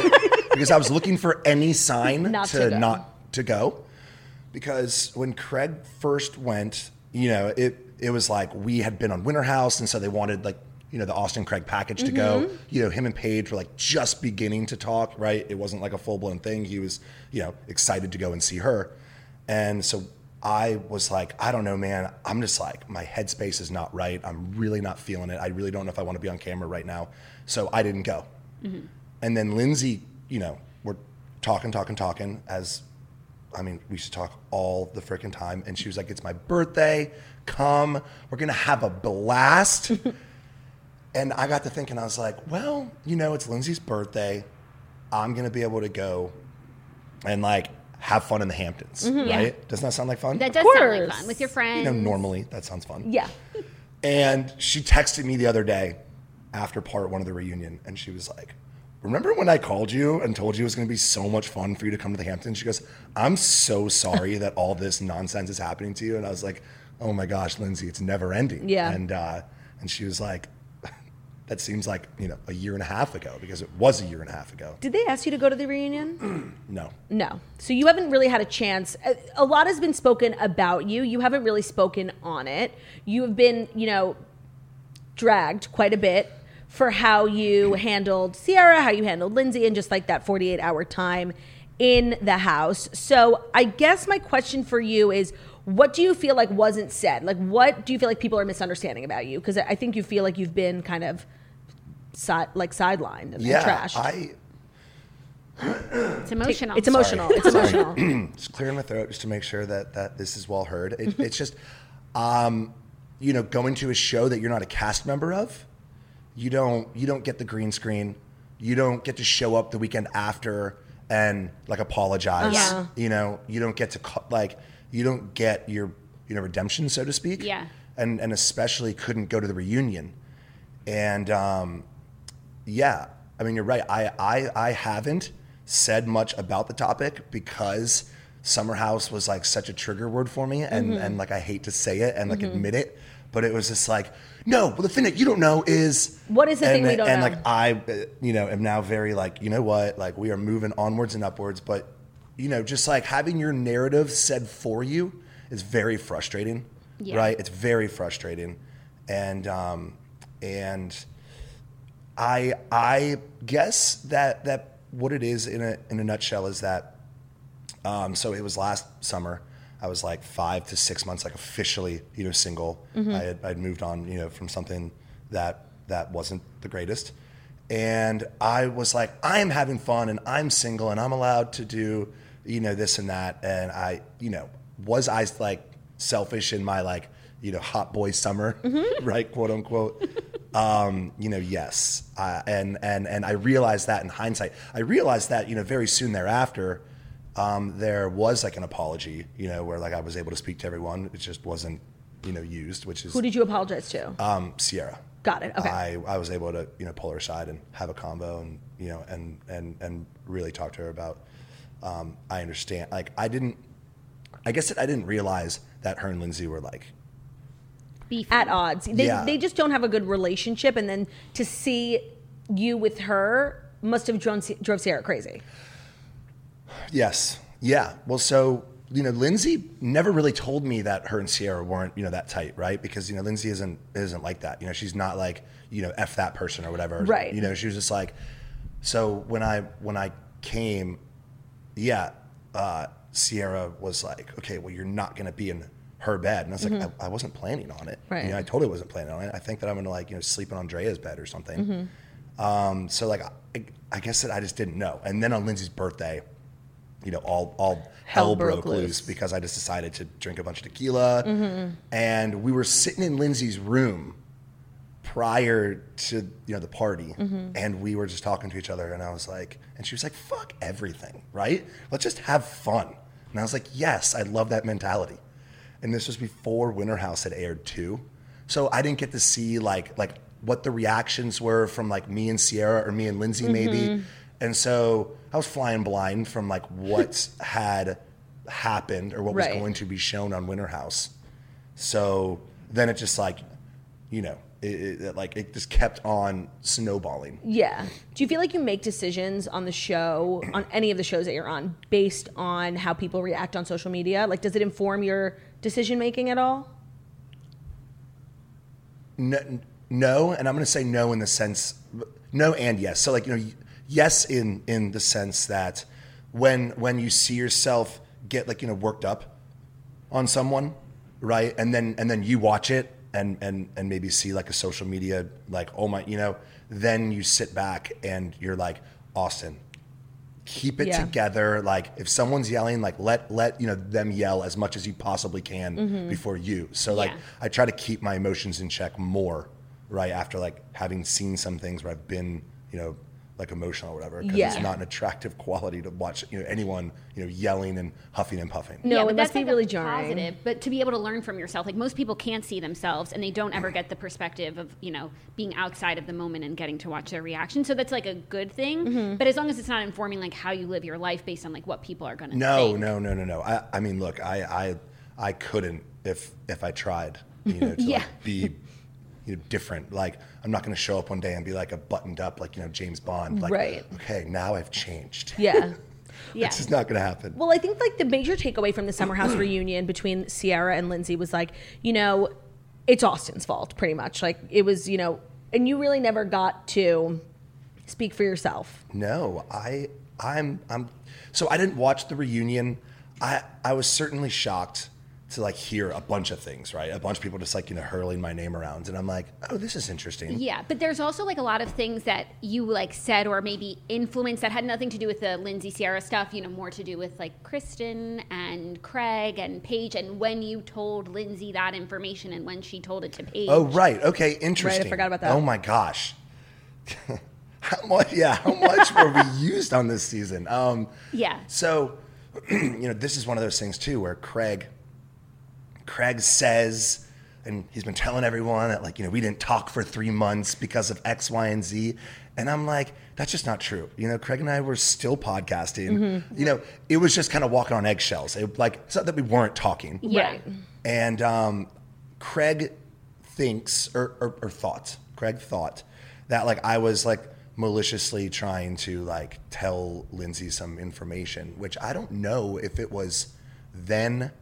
because I was looking for any sign Not to go. not to go. Because when Craig first went, you know, it was like we had been on Winter House, and so they wanted like, you know, the Austin Craig package to go. You know, him and Paige were like just beginning to talk, right? It wasn't like a full-blown thing. He was, you know, excited to go and see her. And so I was like, I don't know, man. I'm just like, my headspace is not right. I'm really not feeling it. I really don't know if I want to be on camera right now. So I didn't go. And then Lindsay, you know, we're talking as, I mean, we used to talk all the freaking time. And she was like, it's my birthday. Come. We're going to have a blast. And I got to thinking, I was like, well, you know, it's Lindsay's birthday. I'm going to be able to go and like have fun in the Hamptons, right? Yeah. Doesn't that sound like fun? That does sound like course. fun with your friends. You know, normally that sounds fun. Yeah. And she texted me the other day after part one of the reunion, and she was like, remember when I called you and told you it was going to be so much fun for you to come to the Hamptons? She goes, I'm so sorry that all this nonsense is happening to you. And I was like, oh my gosh, Lindsay, it's never ending. Yeah. And she was like, that seems like, you know, a year and a half ago, because it was a year and a half ago. Did they ask you to go to the reunion? No. No. So you haven't really had a chance. A lot has been spoken about you. You haven't really spoken on it. You have been, you know, dragged quite a bit for how you handled Ciara, how you handled Lindsay, and just like that 48-hour time in the house. So I guess my question for you is, what do you feel like wasn't said? Like, what do you feel like people are misunderstanding about you? Because I think you feel like you've been kind of sidelined and trashed. It's emotional. It's emotional. It's emotional. Just clearing my throat just to make sure that this is well heard. It's just, you know, going to a show that you're not a cast member of, you don't get the green screen. You don't get to show up the weekend after and like apologize. Yeah. You know, you don't get to you don't get your, you know, redemption, so to speak. Yeah. And especially couldn't go to the reunion. And yeah, I mean, you're right. I haven't said much about the topic because Summer House was like such a trigger word for me, and like I hate to say it and like admit it, but it was just like, no, well, the thing that you don't know is What is the thing we don't know? And like I, you know, am now very like, you know what, like we are moving onwards and upwards, but you know, just like having your narrative said for you is very frustrating, right? It's very frustrating, and I guess that what it is in a nutshell is that, so it was last summer. I was like 5 to 6 months, like officially, you know, single. I'd moved on, you know, from something that wasn't the greatest. And I was like, I am having fun and I'm single and I'm allowed to do, you know, this and that. And I, you know, was I like selfish in my like, you know, hot boy summer, right? Quote unquote. You know, yes. And I realized that in hindsight. I realized that, you know, very soon thereafter, there was like an apology, you know, where like I was able to speak to everyone. It just wasn't, you know, used, which is. Who did you apologize to? Ciara. Got it. Okay. I was able to, you know, pull her aside and have a combo and, you know, and really talk to her about, I understand. Like I guess that I didn't realize that her and Lindsay were like, at odds. They just don't have a good relationship, and then to see you with her must have drove Ciara crazy. Yes. Yeah. Well, so, you know, Lindsay never really told me that her and Ciara weren't, you know, that tight, right? Because, you know, Lindsay isn't like that. You know, she's not like, you know, F that person or whatever. Right. You know, she was just like, so when I came, Ciara was like, okay, well, you're not going to be in her bed. And I was like, I wasn't planning on it. Right. You know, I totally wasn't planning on it. I think that I'm going to like, you know, sleep in Andrea's bed or something. So like, I guess that I just didn't know. And then on Lindsay's birthday, you know, all hell broke loose because I just decided to drink a bunch of tequila. And we were sitting in Lindsay's room prior to, you know, the party. And we were just talking to each other. And I was like, and she was like, fuck everything, right? Let's just have fun. And I was like, yes, I love that mentality. And this was before Winter House had aired too. So I didn't get to see like what the reactions were from like me and Ciara or me and Lindsay maybe. And so I was flying blind from like what had happened or what was going to be shown on Winter House. So then it just like, you know, it just kept on snowballing. Yeah. Do you feel like you make decisions on the show, on any of the shows that you're on, based on how people react on social media? Like, does it inform your decision making at all? No, and I'm going to say no in the sense, no and yes. So like, yes in the sense that when you see yourself get like, worked up on someone, right? And then you watch it and maybe see like a social media, like, oh my, then you sit back and you're like, Austin, keep it together. Like if someone's yelling, like let them yell as much as you possibly can before you. So like I try to keep my emotions in check more, right? After like having seen some things where I've been, like emotional or whatever, because it's not an attractive quality to watch, anyone, yelling and huffing and puffing. No, but it that's must be like really a jarring. positive. But to be able to learn from yourself, like most people can't see themselves and they don't ever get the perspective of, being outside of the moment and getting to watch their reaction. So that's like a good thing. But as long as it's not informing like how you live your life based on like what people are going to think. No. I mean, look, I couldn't if I tried, to like be different. Like I'm not going to show up one day and be like a buttoned up, like, James Bond. Like, right. Okay, now I've changed. Yeah. It's just not going to happen. Well, I think like the major takeaway from the Summer House reunion between Ciara and Lindsay was like, it's Austin's fault pretty much. Like it was, and you really never got to speak for yourself. No, I'm so I didn't watch the reunion. I was certainly shocked to like hear a bunch of things, right? A bunch of people just like, hurling my name around. And I'm like, oh, this is interesting. Yeah, but there's also like a lot of things that you like said or maybe influenced that had nothing to do with the Lindsay Ciara stuff, more to do with like Kristen and Craig and Paige, and when you told Lindsay that information and when she told it to Paige. Oh, right. Okay, interesting. Right, I forgot about that. Oh my gosh. How much were we used on this season? So, this is one of those things too where Craig says, and he's been telling everyone that like, we didn't talk for 3 months because of X, Y, and Z. And I'm like, that's just not true. Craig and I were still podcasting. It was just kind of walking on eggshells. It's not that we weren't talking. Yeah. Right. And Craig thinks, Craig thought that like I was like maliciously trying to like tell Lindsay some information, which I don't know if it was then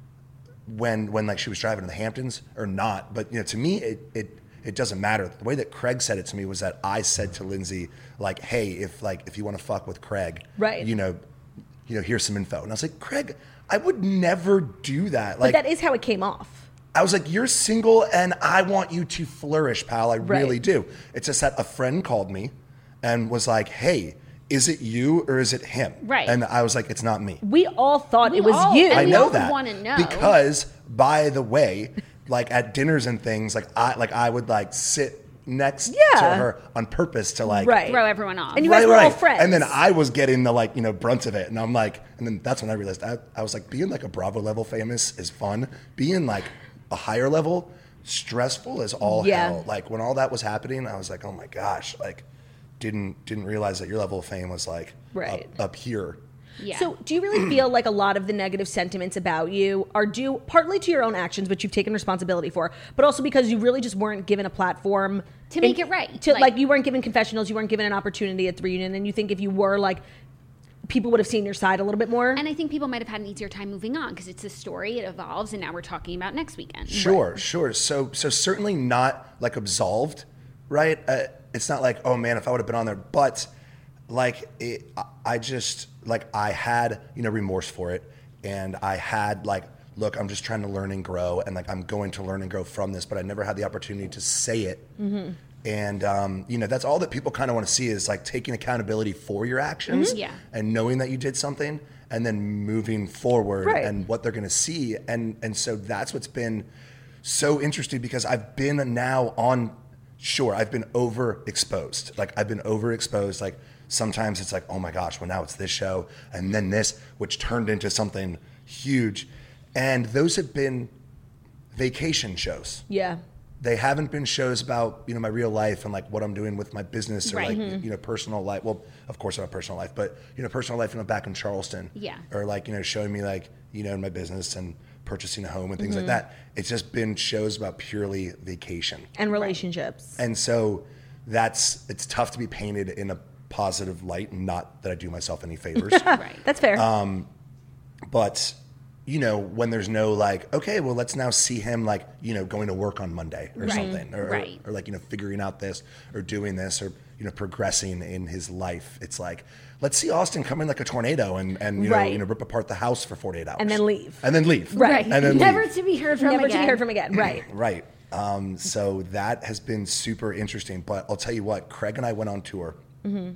when like she was driving to the Hamptons or not, but to me it doesn't matter. The way that Craig said it to me was that I said to Lindsay like, hey, if you want to fuck with Craig, right, here's some info. And I was like, Craig, I would never do that. Like, but that is how it came off. I was like, you're single and I want you to flourish, pal. I really do. It's just that a friend called me and was like, hey, is it you or is it him? Right. And I was like, it's not me. We all thought it was you. And I know that. Want to know. Because, by the way, like at dinners and things, I would like sit next to her on purpose to like throw everyone off. And you guys were all friends. And then I was getting the like, brunt of it. And I'm like, and then that's when I realized I was like, being like a Bravo level famous is fun. Being like a higher level, stressful as all hell. Like when all that was happening, I was like, oh my gosh, like didn't realize that your level of fame was like up here. Yeah. So do you really feel like a lot of the negative sentiments about you are due partly to your own actions, which you've taken responsibility for, but also because you really just weren't given a platform to make it right? To like you weren't given confessionals, you weren't given an opportunity at the reunion, and you think if you were, like, people would have seen your side a little bit more? And I think people might have had an easier time moving on because it's a story, it evolves, and now we're talking about next weekend. Sure. So certainly not like absolved, right? It's not like, oh man, if I would have been on there, but like I just like I had remorse for it, and I had like, look, I'm just trying to learn and grow, and like I'm going to learn and grow from this, but I never had the opportunity to say it. Mm-hmm. And that's all that people kind of want to see is like taking accountability for your actions, and knowing that you did something, and then moving forward and what they're going to see, and so that's what's been so interesting because I've been now on. Sure, I've been overexposed. Like sometimes it's like, oh my gosh, well now it's this show and then this, which turned into something huge. And those have been vacation shows. Yeah. They haven't been shows about, my real life and like what I'm doing with my business or like, personal life. Well, of course I have a personal life, but, personal life, back in Charleston. Yeah. Or like, showing me like, in my business and purchasing a home and things like that. It's just been shows about purely vacation. And relationships. And so it's tough to be painted in a positive light, not that I do myself any favors. Right. That's fair. But, you know, when there's no like, okay, well, let's now see him like, you know, going to work on Monday or something, or like, you know, figuring out this or doing this or, you know, progressing in his life. It's like, let's see Austin come in like a tornado and you know, rip apart the house for 48 hours. And then leave. Right. And then Never leave. to be heard from Never again. to be heard from again. Right. Right. So that has been super interesting. But I'll tell you what, Craig and I went on tour, on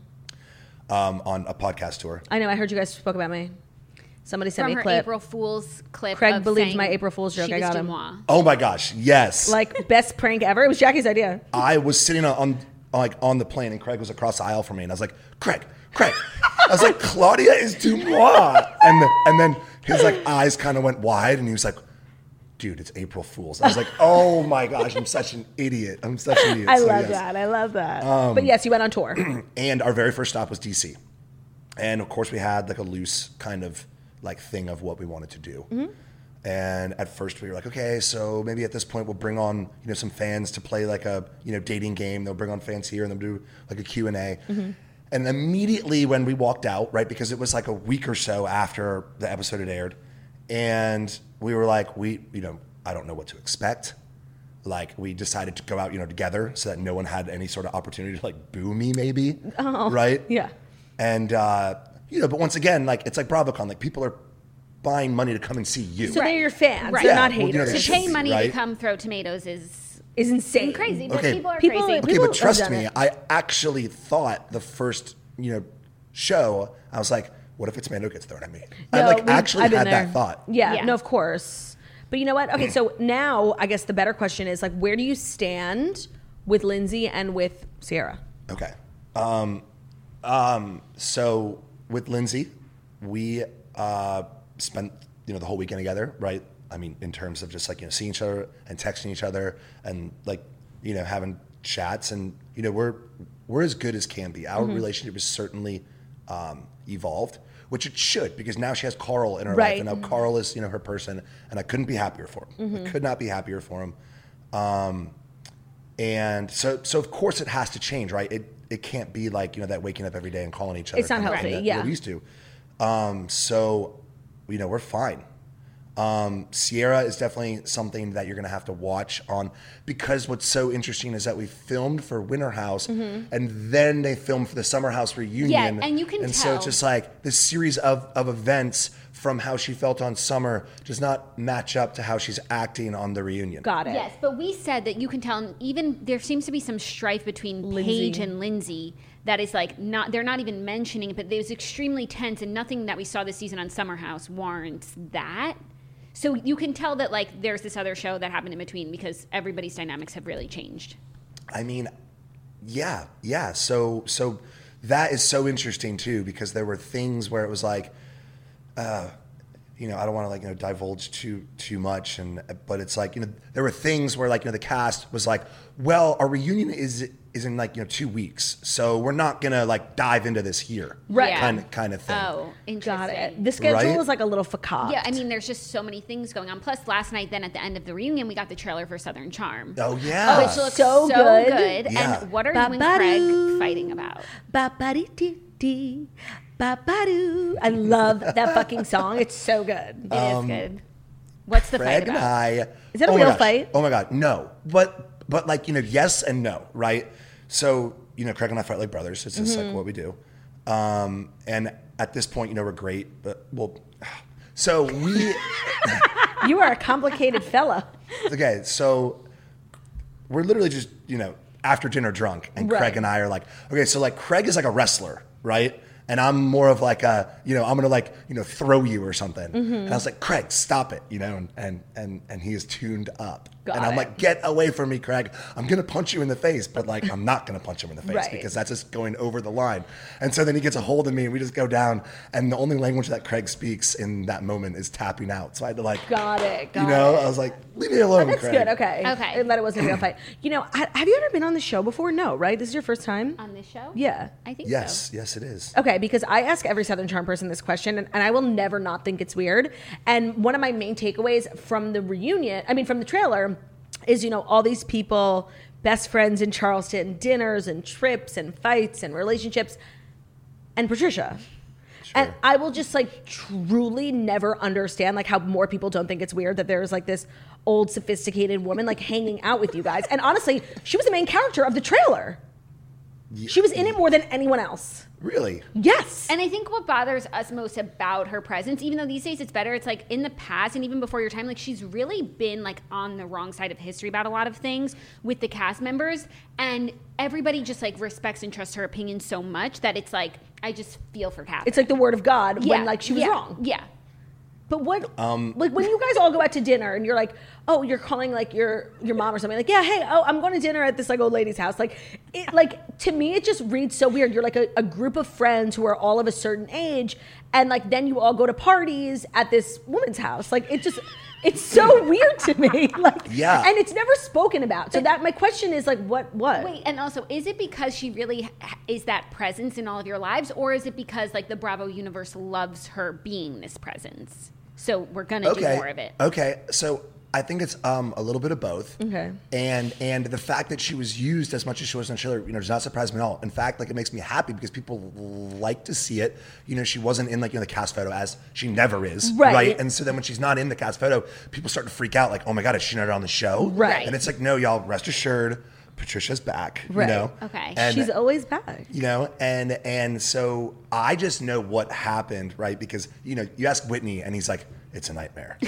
a podcast tour. I know. I heard you guys spoke about me. Somebody sent From me her a clip. April Fool's clip. Craig of believed saying my April Fool's joke. she I was got him. Dumois. Oh my gosh, yes. Like, best prank ever. It was Jackie's idea. I was sitting on the plane and Craig was across the aisle from me and I was like, Craig. I was like, Claudia is Dumois. And then his like eyes kind of went wide and he was like, dude, it's April Fool's. I was like, oh my gosh, I'm such an idiot. I So, love yes. that. I love that. But yes, you went on tour. And our very first stop was DC. And of course we had like a loose kind of like thing of what we wanted to do. And at first we were like, okay, so maybe at this point we'll bring on, you know, some fans to play like a, you know, dating game. They'll bring on fans here and they'll do like a Q&A. And immediately when we walked out, right, because it was like a week or so after the episode had aired, and we were like, you know, I don't know what to expect. Like we decided to go out, you know, together so that no one had any sort of opportunity to like boo me maybe, right? Yeah. And, you know, but once again, like it's like BravoCon, like people are buying money to come and see you. So they're your fans. Right. They're Yeah, not well, you know, haters. they To should pay be, money right? to come throw tomatoes is Isn't crazy, but Okay. people are People- crazy. Okay, People but trust have done me, it. I actually thought the first, you know, show, I was like, what if a tomato gets thrown at me? I No, like actually I've been had there. that thought. Yeah, Yeah. no, of course. But you know what? Okay, so now I guess the better question is like, where do you stand with Lindsay and with Sierra? Okay. So with Lindsay, we spent, you know, the whole weekend together, right? I mean, in terms of just like, you know, seeing each other and texting each other and like, you know, having chats and, you know, we're as good as can be. Our relationship is certainly evolved, which it should, because now she has Carl in her Right. life, and now Carl is, you know, her person, and I couldn't be happier for him. I could not be happier for him. And so of course it has to change, right? It can't be like, you know, that waking up every day and calling each other. It's not kind of healthy, thing that yeah. we used to. So, you know, we're fine. Sierra is definitely something that you're going to have to watch on, because what's so interesting is that we filmed for Winter House and then they filmed for the Summer House reunion. Yeah, and you can And so tell. it's just like this series of events from how she felt on Summer does not match up to how she's acting on the reunion. Got it. Yes, but we said that you can tell, and even there seems to be some strife between Paige and Lindsay that is like they're not even mentioning it, but it was extremely tense, and nothing that we saw this season on Summer House warrants that. So you can tell that like there's this other show that happened in between, because everybody's dynamics have really changed. I mean, yeah. So that is so interesting too, because there were things where it was like, you know, I don't want to like, you know, divulge too much, but it's like, you know, there were things where like, you know, the cast was like, well, our reunion is in like, you know, 2 weeks, so we're not gonna like dive into this here, Right. Yeah. kind of thing. Oh, interesting. Got it. The schedule Right? is like a little fakaked. Yeah, I mean, there's just so many things going on. Plus, last night, then at the end of the reunion, we got the trailer for Southern Charm. Oh yeah. Which looks So so good. good. Yeah. And what are you and Ba-ba-doo. Craig fighting about? Ba-ba-dee-dee-dee, ba-ba-doo. I love that fucking song. It's so good. It is good. What's the Craig fight and about? I. Is that a oh my real gosh. fight? Oh my god, no. But like, you know, yes and no, right? So, you know, Craig and I fight like brothers. It's just like what we do. And at this point, you know, we're great, but so we You are a complicated fella. okay, so we're literally just, you know, after dinner drunk, and Right. Craig and I are like, okay, so like Craig is like a wrestler, right? And I'm more of like a, you know, I'm gonna like, you know, throw you or something. And I was like, Craig, stop it, you know, and he is tuned up. Got and I'm it. like, get away from me, Craig. I'm gonna punch you in the face, but like I'm not gonna punch him in the face Right. because that's just going over the line. And so then he gets a hold of me and we just go down, and the only language that Craig speaks in that moment is tapping out. So I had to like Got it. you know, I was like, leave me alone, That's Craig. good. Okay. Okay. And that it wasn't a real fight. You know, have you ever been on the show before? No, right? This is your first time? On this show? Yeah. I think Yes, so. yes, it is. Okay. okay, because I ask every Southern Charm person this question, and I will never not think it's weird. And one of my main takeaways from the from the trailer, is, all these people, best friends in Charleston, dinners and trips and fights and relationships, and Patricia. Sure. And I will just truly never understand how more people don't think it's weird that there's this old sophisticated woman hanging out with you guys. And honestly, she was the main character of the trailer. She was in it more than anyone else. Really? Yes. And I think what bothers us most about her presence, even though these days it's better, it's in the past and even before your time, she's really been on the wrong side of history about a lot of things with the cast members, and everybody just respects and trusts her opinion so much that it's I just feel for Catherine. It's the word of God when she was wrong. Yeah. But what, when you guys all go out to dinner and you're you're calling your mom or something, hey, I'm going to dinner at this old lady's house. To me, it just reads so weird. You're a group of friends who are all of a certain age, and then you all go to parties at this woman's house. It's so weird to me. Yeah. And it's never spoken about. So my question is what? Wait, and also, is it because she really is that presence in all of your lives, or is it because the Bravo universe loves her being this presence? So we're gonna do more of it. Okay, so I think it's a little bit of both. Okay. And the fact that she was used as much as she was on Schiller, does not surprise me at all. In fact, it makes me happy because people like to see it. She wasn't in the cast photo, as she never is, right? And so then when she's not in the cast photo, people start to freak out, oh my God, is she not on the show? Right. And it's no, y'all, rest assured, Patricia's back. Right. Okay. And, she's always back. And so I just know what happened, right? Because you ask Whitney, and he's like, it's a nightmare.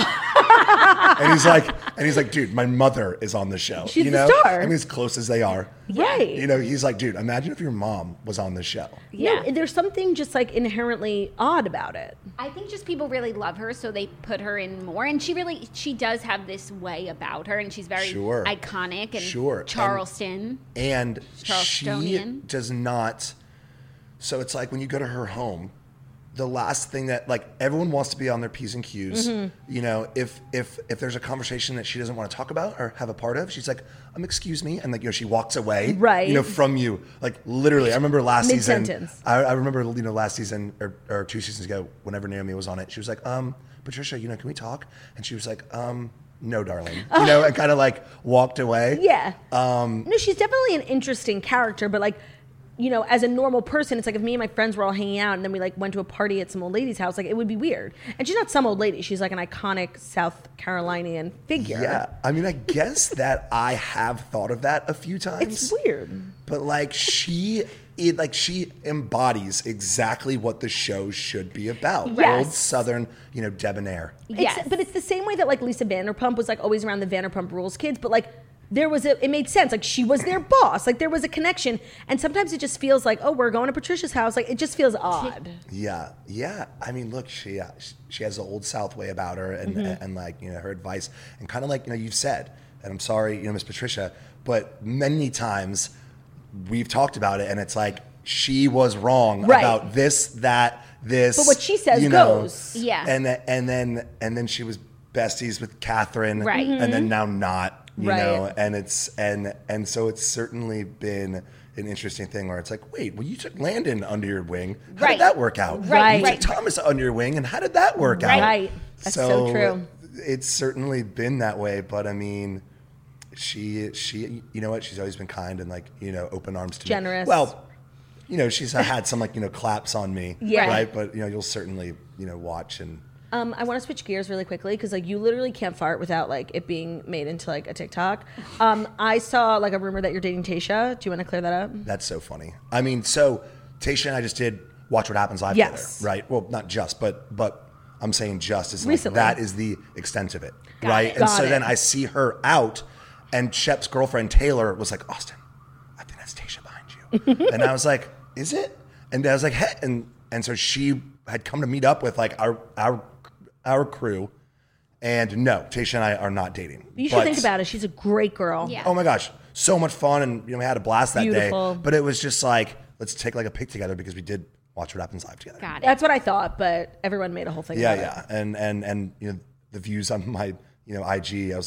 and he's like, dude, my mother is on the show. She's the star. I mean, as close as they are. Right. He's like, dude, imagine if your mom was on the show. Yeah. No, there's something just inherently odd about it. I think just people really love her, so they put her in more. And she does have this way about her, and she's very iconic and Charleston. And Charlestonian. She does not. So it's when you go to her home, the last thing that everyone wants to be on their P's and Q's. Mm-hmm. If there's a conversation that she doesn't want to talk about or have a part of, she's like, excuse me, and she walks away, right? From you, literally. I remember last season. Mid-sentence. I remember last season or 2 seasons ago, whenever Naomi was on it, she was like, Patricia, can we talk? And she was like, no, darling, and kind of walked away. Yeah. No, she's definitely an interesting character, but as a normal person, it's if me and my friends were all hanging out and then we went to a party at some old lady's house, it would be weird. And she's not some old lady. She's an iconic South Carolinian figure. Yeah. I mean, I guess that I have thought of that a few times. It's weird. But she embodies exactly what the show should be about. Yes. Old Southern, debonair. Yes. But it's the same way that Lisa Vanderpump was always around the Vanderpump Rules kids, but it made sense. She was their boss. There was a connection. And sometimes it just feels we're going to Patricia's house. It just feels odd. Yeah. Yeah. I mean, look, she has the old South way about her and, and her advice and kind of you've said, and I'm sorry, Miss Patricia, but many times we've talked about it and it's she was wrong about this, that, this. But what she says goes. Yeah. And then she was besties with Catherine. Right. And then now not. You right. know, and it's and so it's certainly been an interesting thing where it's wait, well, you took Landon under your wing. How did that work out? Right. You took Thomas under your wing, and how did that work out? Right. That's so true. It's certainly been that way, but I mean, she, you know what? She's always been kind and open arms to me. Generous. Well, she's had some claps on me. Yeah. Right. But you'll certainly watch and. I want to switch gears really quickly because you literally can't fart without it being made into a TikTok. I saw a rumor that you're dating Tayshia. Do you want to clear that up? That's so funny. I mean, so Tayshia and I just did Watch What Happens Live together, right? Well, not just, but I'm saying just is recently. That is the extent of it, right? And so then I see her out, and Shep's girlfriend Taylor was like, Austin, I think that's Tayshia behind you, and I was like, is it? And I was like, hey, and so she had come to meet up with our crew, and no, Tayshia and I are not dating. You should think about it. She's a great girl. Yeah. Oh my gosh, so much fun, and we had a blast that Beautiful. day. But it was just let's take a pic together because we did Watch What Happens Live together. Got it. That's what I thought, but everyone made a whole thing about it. Yeah, and the views on my IG, I was like, oh,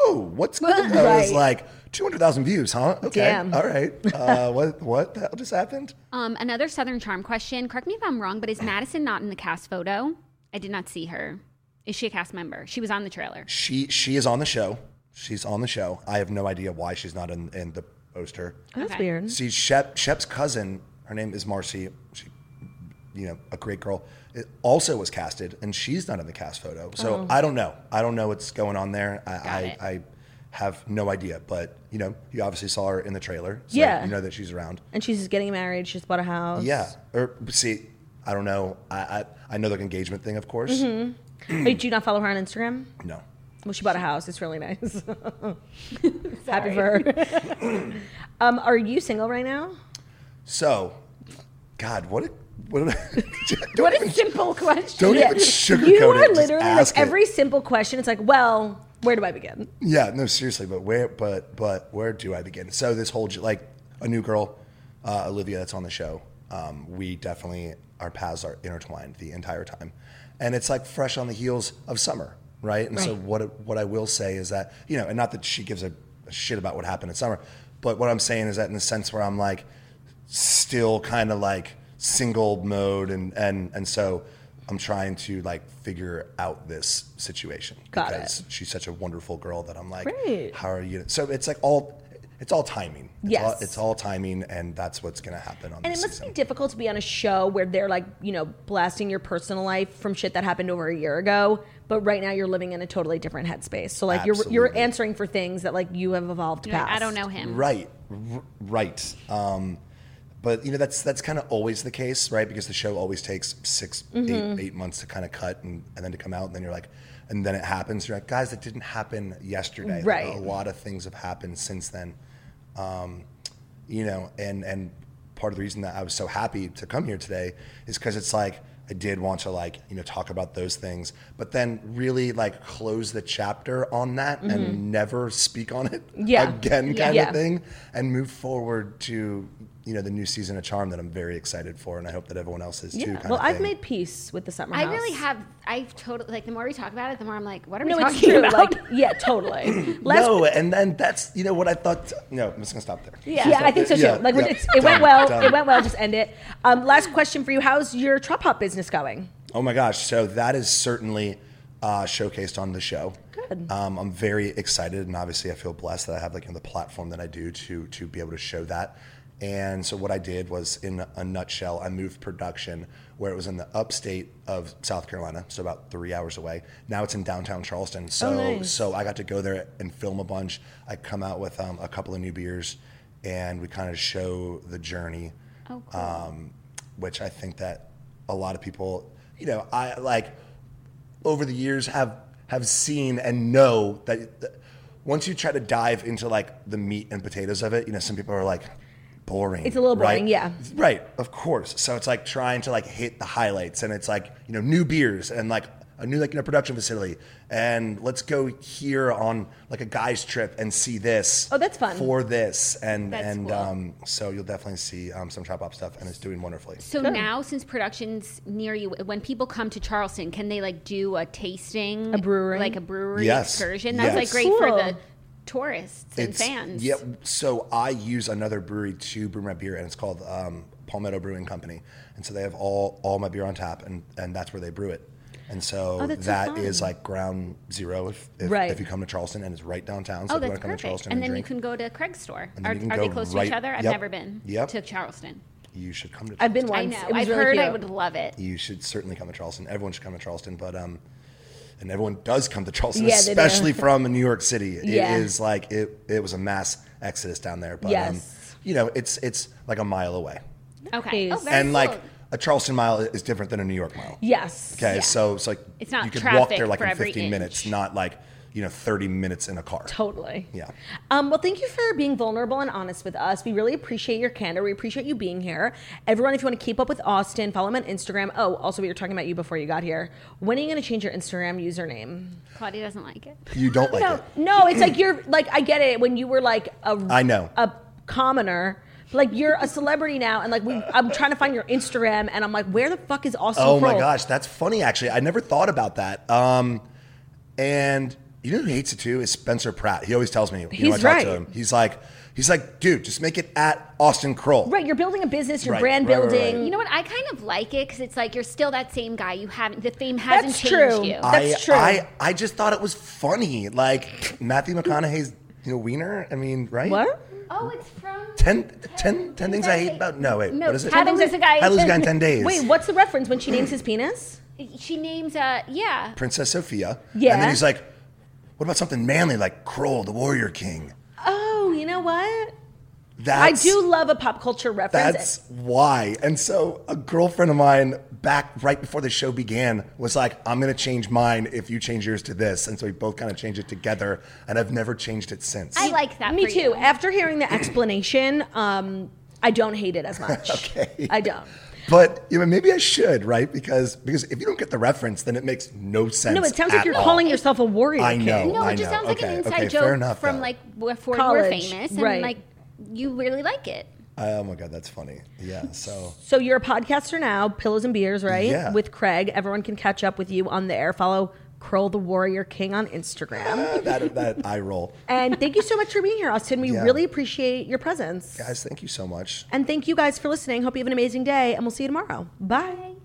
whoa, what's going on? I was Right. like, 200,000 views, huh? Okay, Damn. all right. What the hell just happened? Another Southern Charm question. Correct me if I'm wrong, but is Madison not in the cast photo? I did not see her. Is she a cast member? She was on the trailer. She is on the show. She's on the show. I have no idea why she's not in the poster. That's Okay. weird. See, Shep's cousin, her name is Marcy. She, a great girl. It also was casted, and she's not in the cast photo. So I don't know. I don't know what's going on there. I have no idea. But you obviously saw her in the trailer. So Yeah. you know that she's around. And she's just getting married. She just bought a house. Yeah. See, I don't know. I know the engagement thing, of course. Mm-hmm. Wait, do you not follow her on Instagram? No. Well, she bought a house. It's really nice. Happy for her. Are you single right now? So, God, what a What a simple question. don't even sugarcoat You it. are Just literally like ask it. every simple question. It's like, well, where do I begin? Yeah, no, seriously, but where do I begin? So this whole like a new girl, Olivia, that's on the show. We definitely our paths are intertwined the entire time, and it's like fresh on the heels of summer, right? And so what I will say is that and not that she gives a shit about what happened in summer, but what I'm saying is that in the sense where I'm like still kind of like single mode, and so I'm trying to like figure out this situation Got because she's such a wonderful girl that I'm like, Great. how are you? So it's like it's all timing. Yes. It's all timing, and that's what's going to happen on And this it must season. be difficult to be on a show where they're like, blasting your personal life from shit that happened over a year ago, but right now you're living in a totally different headspace. So like you're Absolutely. answering for things that like you have evolved You're like, past. I don't know him. Right. But that's kind of always the case, right? Because the show always takes 8 months to kind of cut and then to come out, and then you're like, and then it happens. You're like, guys, that didn't happen yesterday. Like, Right. a lot of things have happened since then. And part of the reason that I was so happy to come here today is because it's like I did want to like talk about those things, but then really like close the chapter on that and never speak on it again, kind of thing, and move forward to the new season of Charm that I'm very excited for, and I hope that everyone else is too. Yeah. Kind Well, of I've thing. made peace with the summer I house. really have. I've totally like the more we talk about it, the more I'm like, what are we No, it's talking true. about? Like, yeah, totally. No, and then that's what I thought. No, I'm just gonna stop there. Yeah, I think so too. Yeah, Like yeah. it went well. Done. It went well. Just end it. Last question for you: how's your Trop Hop business going? Oh my gosh! So that is certainly showcased on the show. Good. I'm very excited, and obviously I feel blessed that I have the platform that I do to be able to show that. And so what I did was, in a nutshell, I moved production where it was in the upstate of South Carolina, so about 3 hours away. Now it's in downtown Charleston. So nice. so I got to go there and film a bunch. I come out with a couple of new beers, and we kind of show the journey. Oh, cool. Which I think that a lot of people, I like over the years have seen and know that once you try to dive into like the meat and potatoes of it, some people are like, boring. It's a little boring, right? yeah. Right, of course. So it's like trying to like hit the highlights, and it's like new beers and like a new production facility, and let's go here on like a guy's trip and see this. Oh, that's fun. For this, and That's cool. so you'll definitely see some Trop Hop stuff, and it's doing wonderfully. So now, since production's near you, when people come to Charleston, can they like do a tasting, A brewery? like a brewery Yes. excursion? That's like Yes. great for Cool. the tourists and fans. Yeah, so I use another brewery to brew my beer, and it's called Palmetto Brewing Company, and so they have all my beer on tap, and that's where they brew it. And so Oh, that's so that fun. is like ground zero Right. if you come to Charleston, and it's right downtown. So Oh, if you that's want to come to perfect. Charleston And then drink, you can go to Craig's store. And Are, then you can are they go close to right- each other? I've yep. never been Yep. to Charleston. you should come to I've been Charleston. once. I know. It was I've really heard cute. I would love it. You should certainly come to Charleston. Everyone should come to Charleston, but and everyone does come to Charleston, Yeah, they do. especially from New York City. Yeah. It is like it was a mass exodus down there, but Yes. it's like a mile away. Okay. Oh, Nice. very And cool. like a Charleston mile is different than a New York mile. Yes. Okay, Yeah. so it's like It's not you could walk traffic there like for in every 15 minutes, inch. not like 30 minutes in a car. Totally. Yeah. Well, thank you for being vulnerable and honest with us. We really appreciate your candor. We appreciate you being here. Everyone, if you want to keep up with Austin, follow him on Instagram. Oh, also, we were talking about you before you got here. When are you going to change your Instagram username? Claudia doesn't like it. You don't like it. No, it's like you're like, I get it. When you were like I know. a commoner, like you're a celebrity now, and like I'm trying to find your Instagram, and I'm like, where the fuck is Austin Oh my Kroll? gosh, that's funny actually. I never thought about that. And You know who hates it too is Spencer Pratt. He always tells me. You know, He's I talk right. to him. He's like, dude, just make it at Austin Kroll. Right, you're building a business, you're Right, brand right, right, building. right. You know what? I kind of like it because it's like you're still that same guy. You haven't. The fame hasn't That's changed true. you. That's true. I just thought it was funny. Like Matthew McConaughey's, wiener. I mean, right? What? Oh, it's from 10 things I hate about. No, wait. No, what is it? How to Lose a Guy in How to Lose a Guy in 10 10 Days. Wait, what's the reference when she names his penis? She names yeah. Princess Sophia. Yeah. And then he's like, what about something manly like Kroll, the Warrior King? Oh, you know what? That's, I do love a pop culture reference. That's why. And so a girlfriend of mine back right before the show began was like, I'm going to change mine if you change yours to this. And so we both kind of changed it together. And I've never changed it since. I like that. Me for too. you. After hearing the explanation, I don't hate it as much. Okay. I don't. But maybe I should, right? Because if you don't get the reference, then it makes no sense. No, it sounds like at you're all. calling yourself a warrior I king. know. No, it just sounds like an inside joke fair enough, from though. like before you were College, famous, and right. like you really like it. Oh my God, that's funny. Yeah. So you're a podcaster now, Pillows and Beers, right? Yeah. With Craig. Everyone can catch up with you on there. Follow Kroll the Warrior King on Instagram. that eye roll. And thank you so much for being here, Austin. We Yeah. really appreciate your presence. Guys, thank you so much. And thank you guys for listening. Hope you have an amazing day, and we'll see you tomorrow. Bye.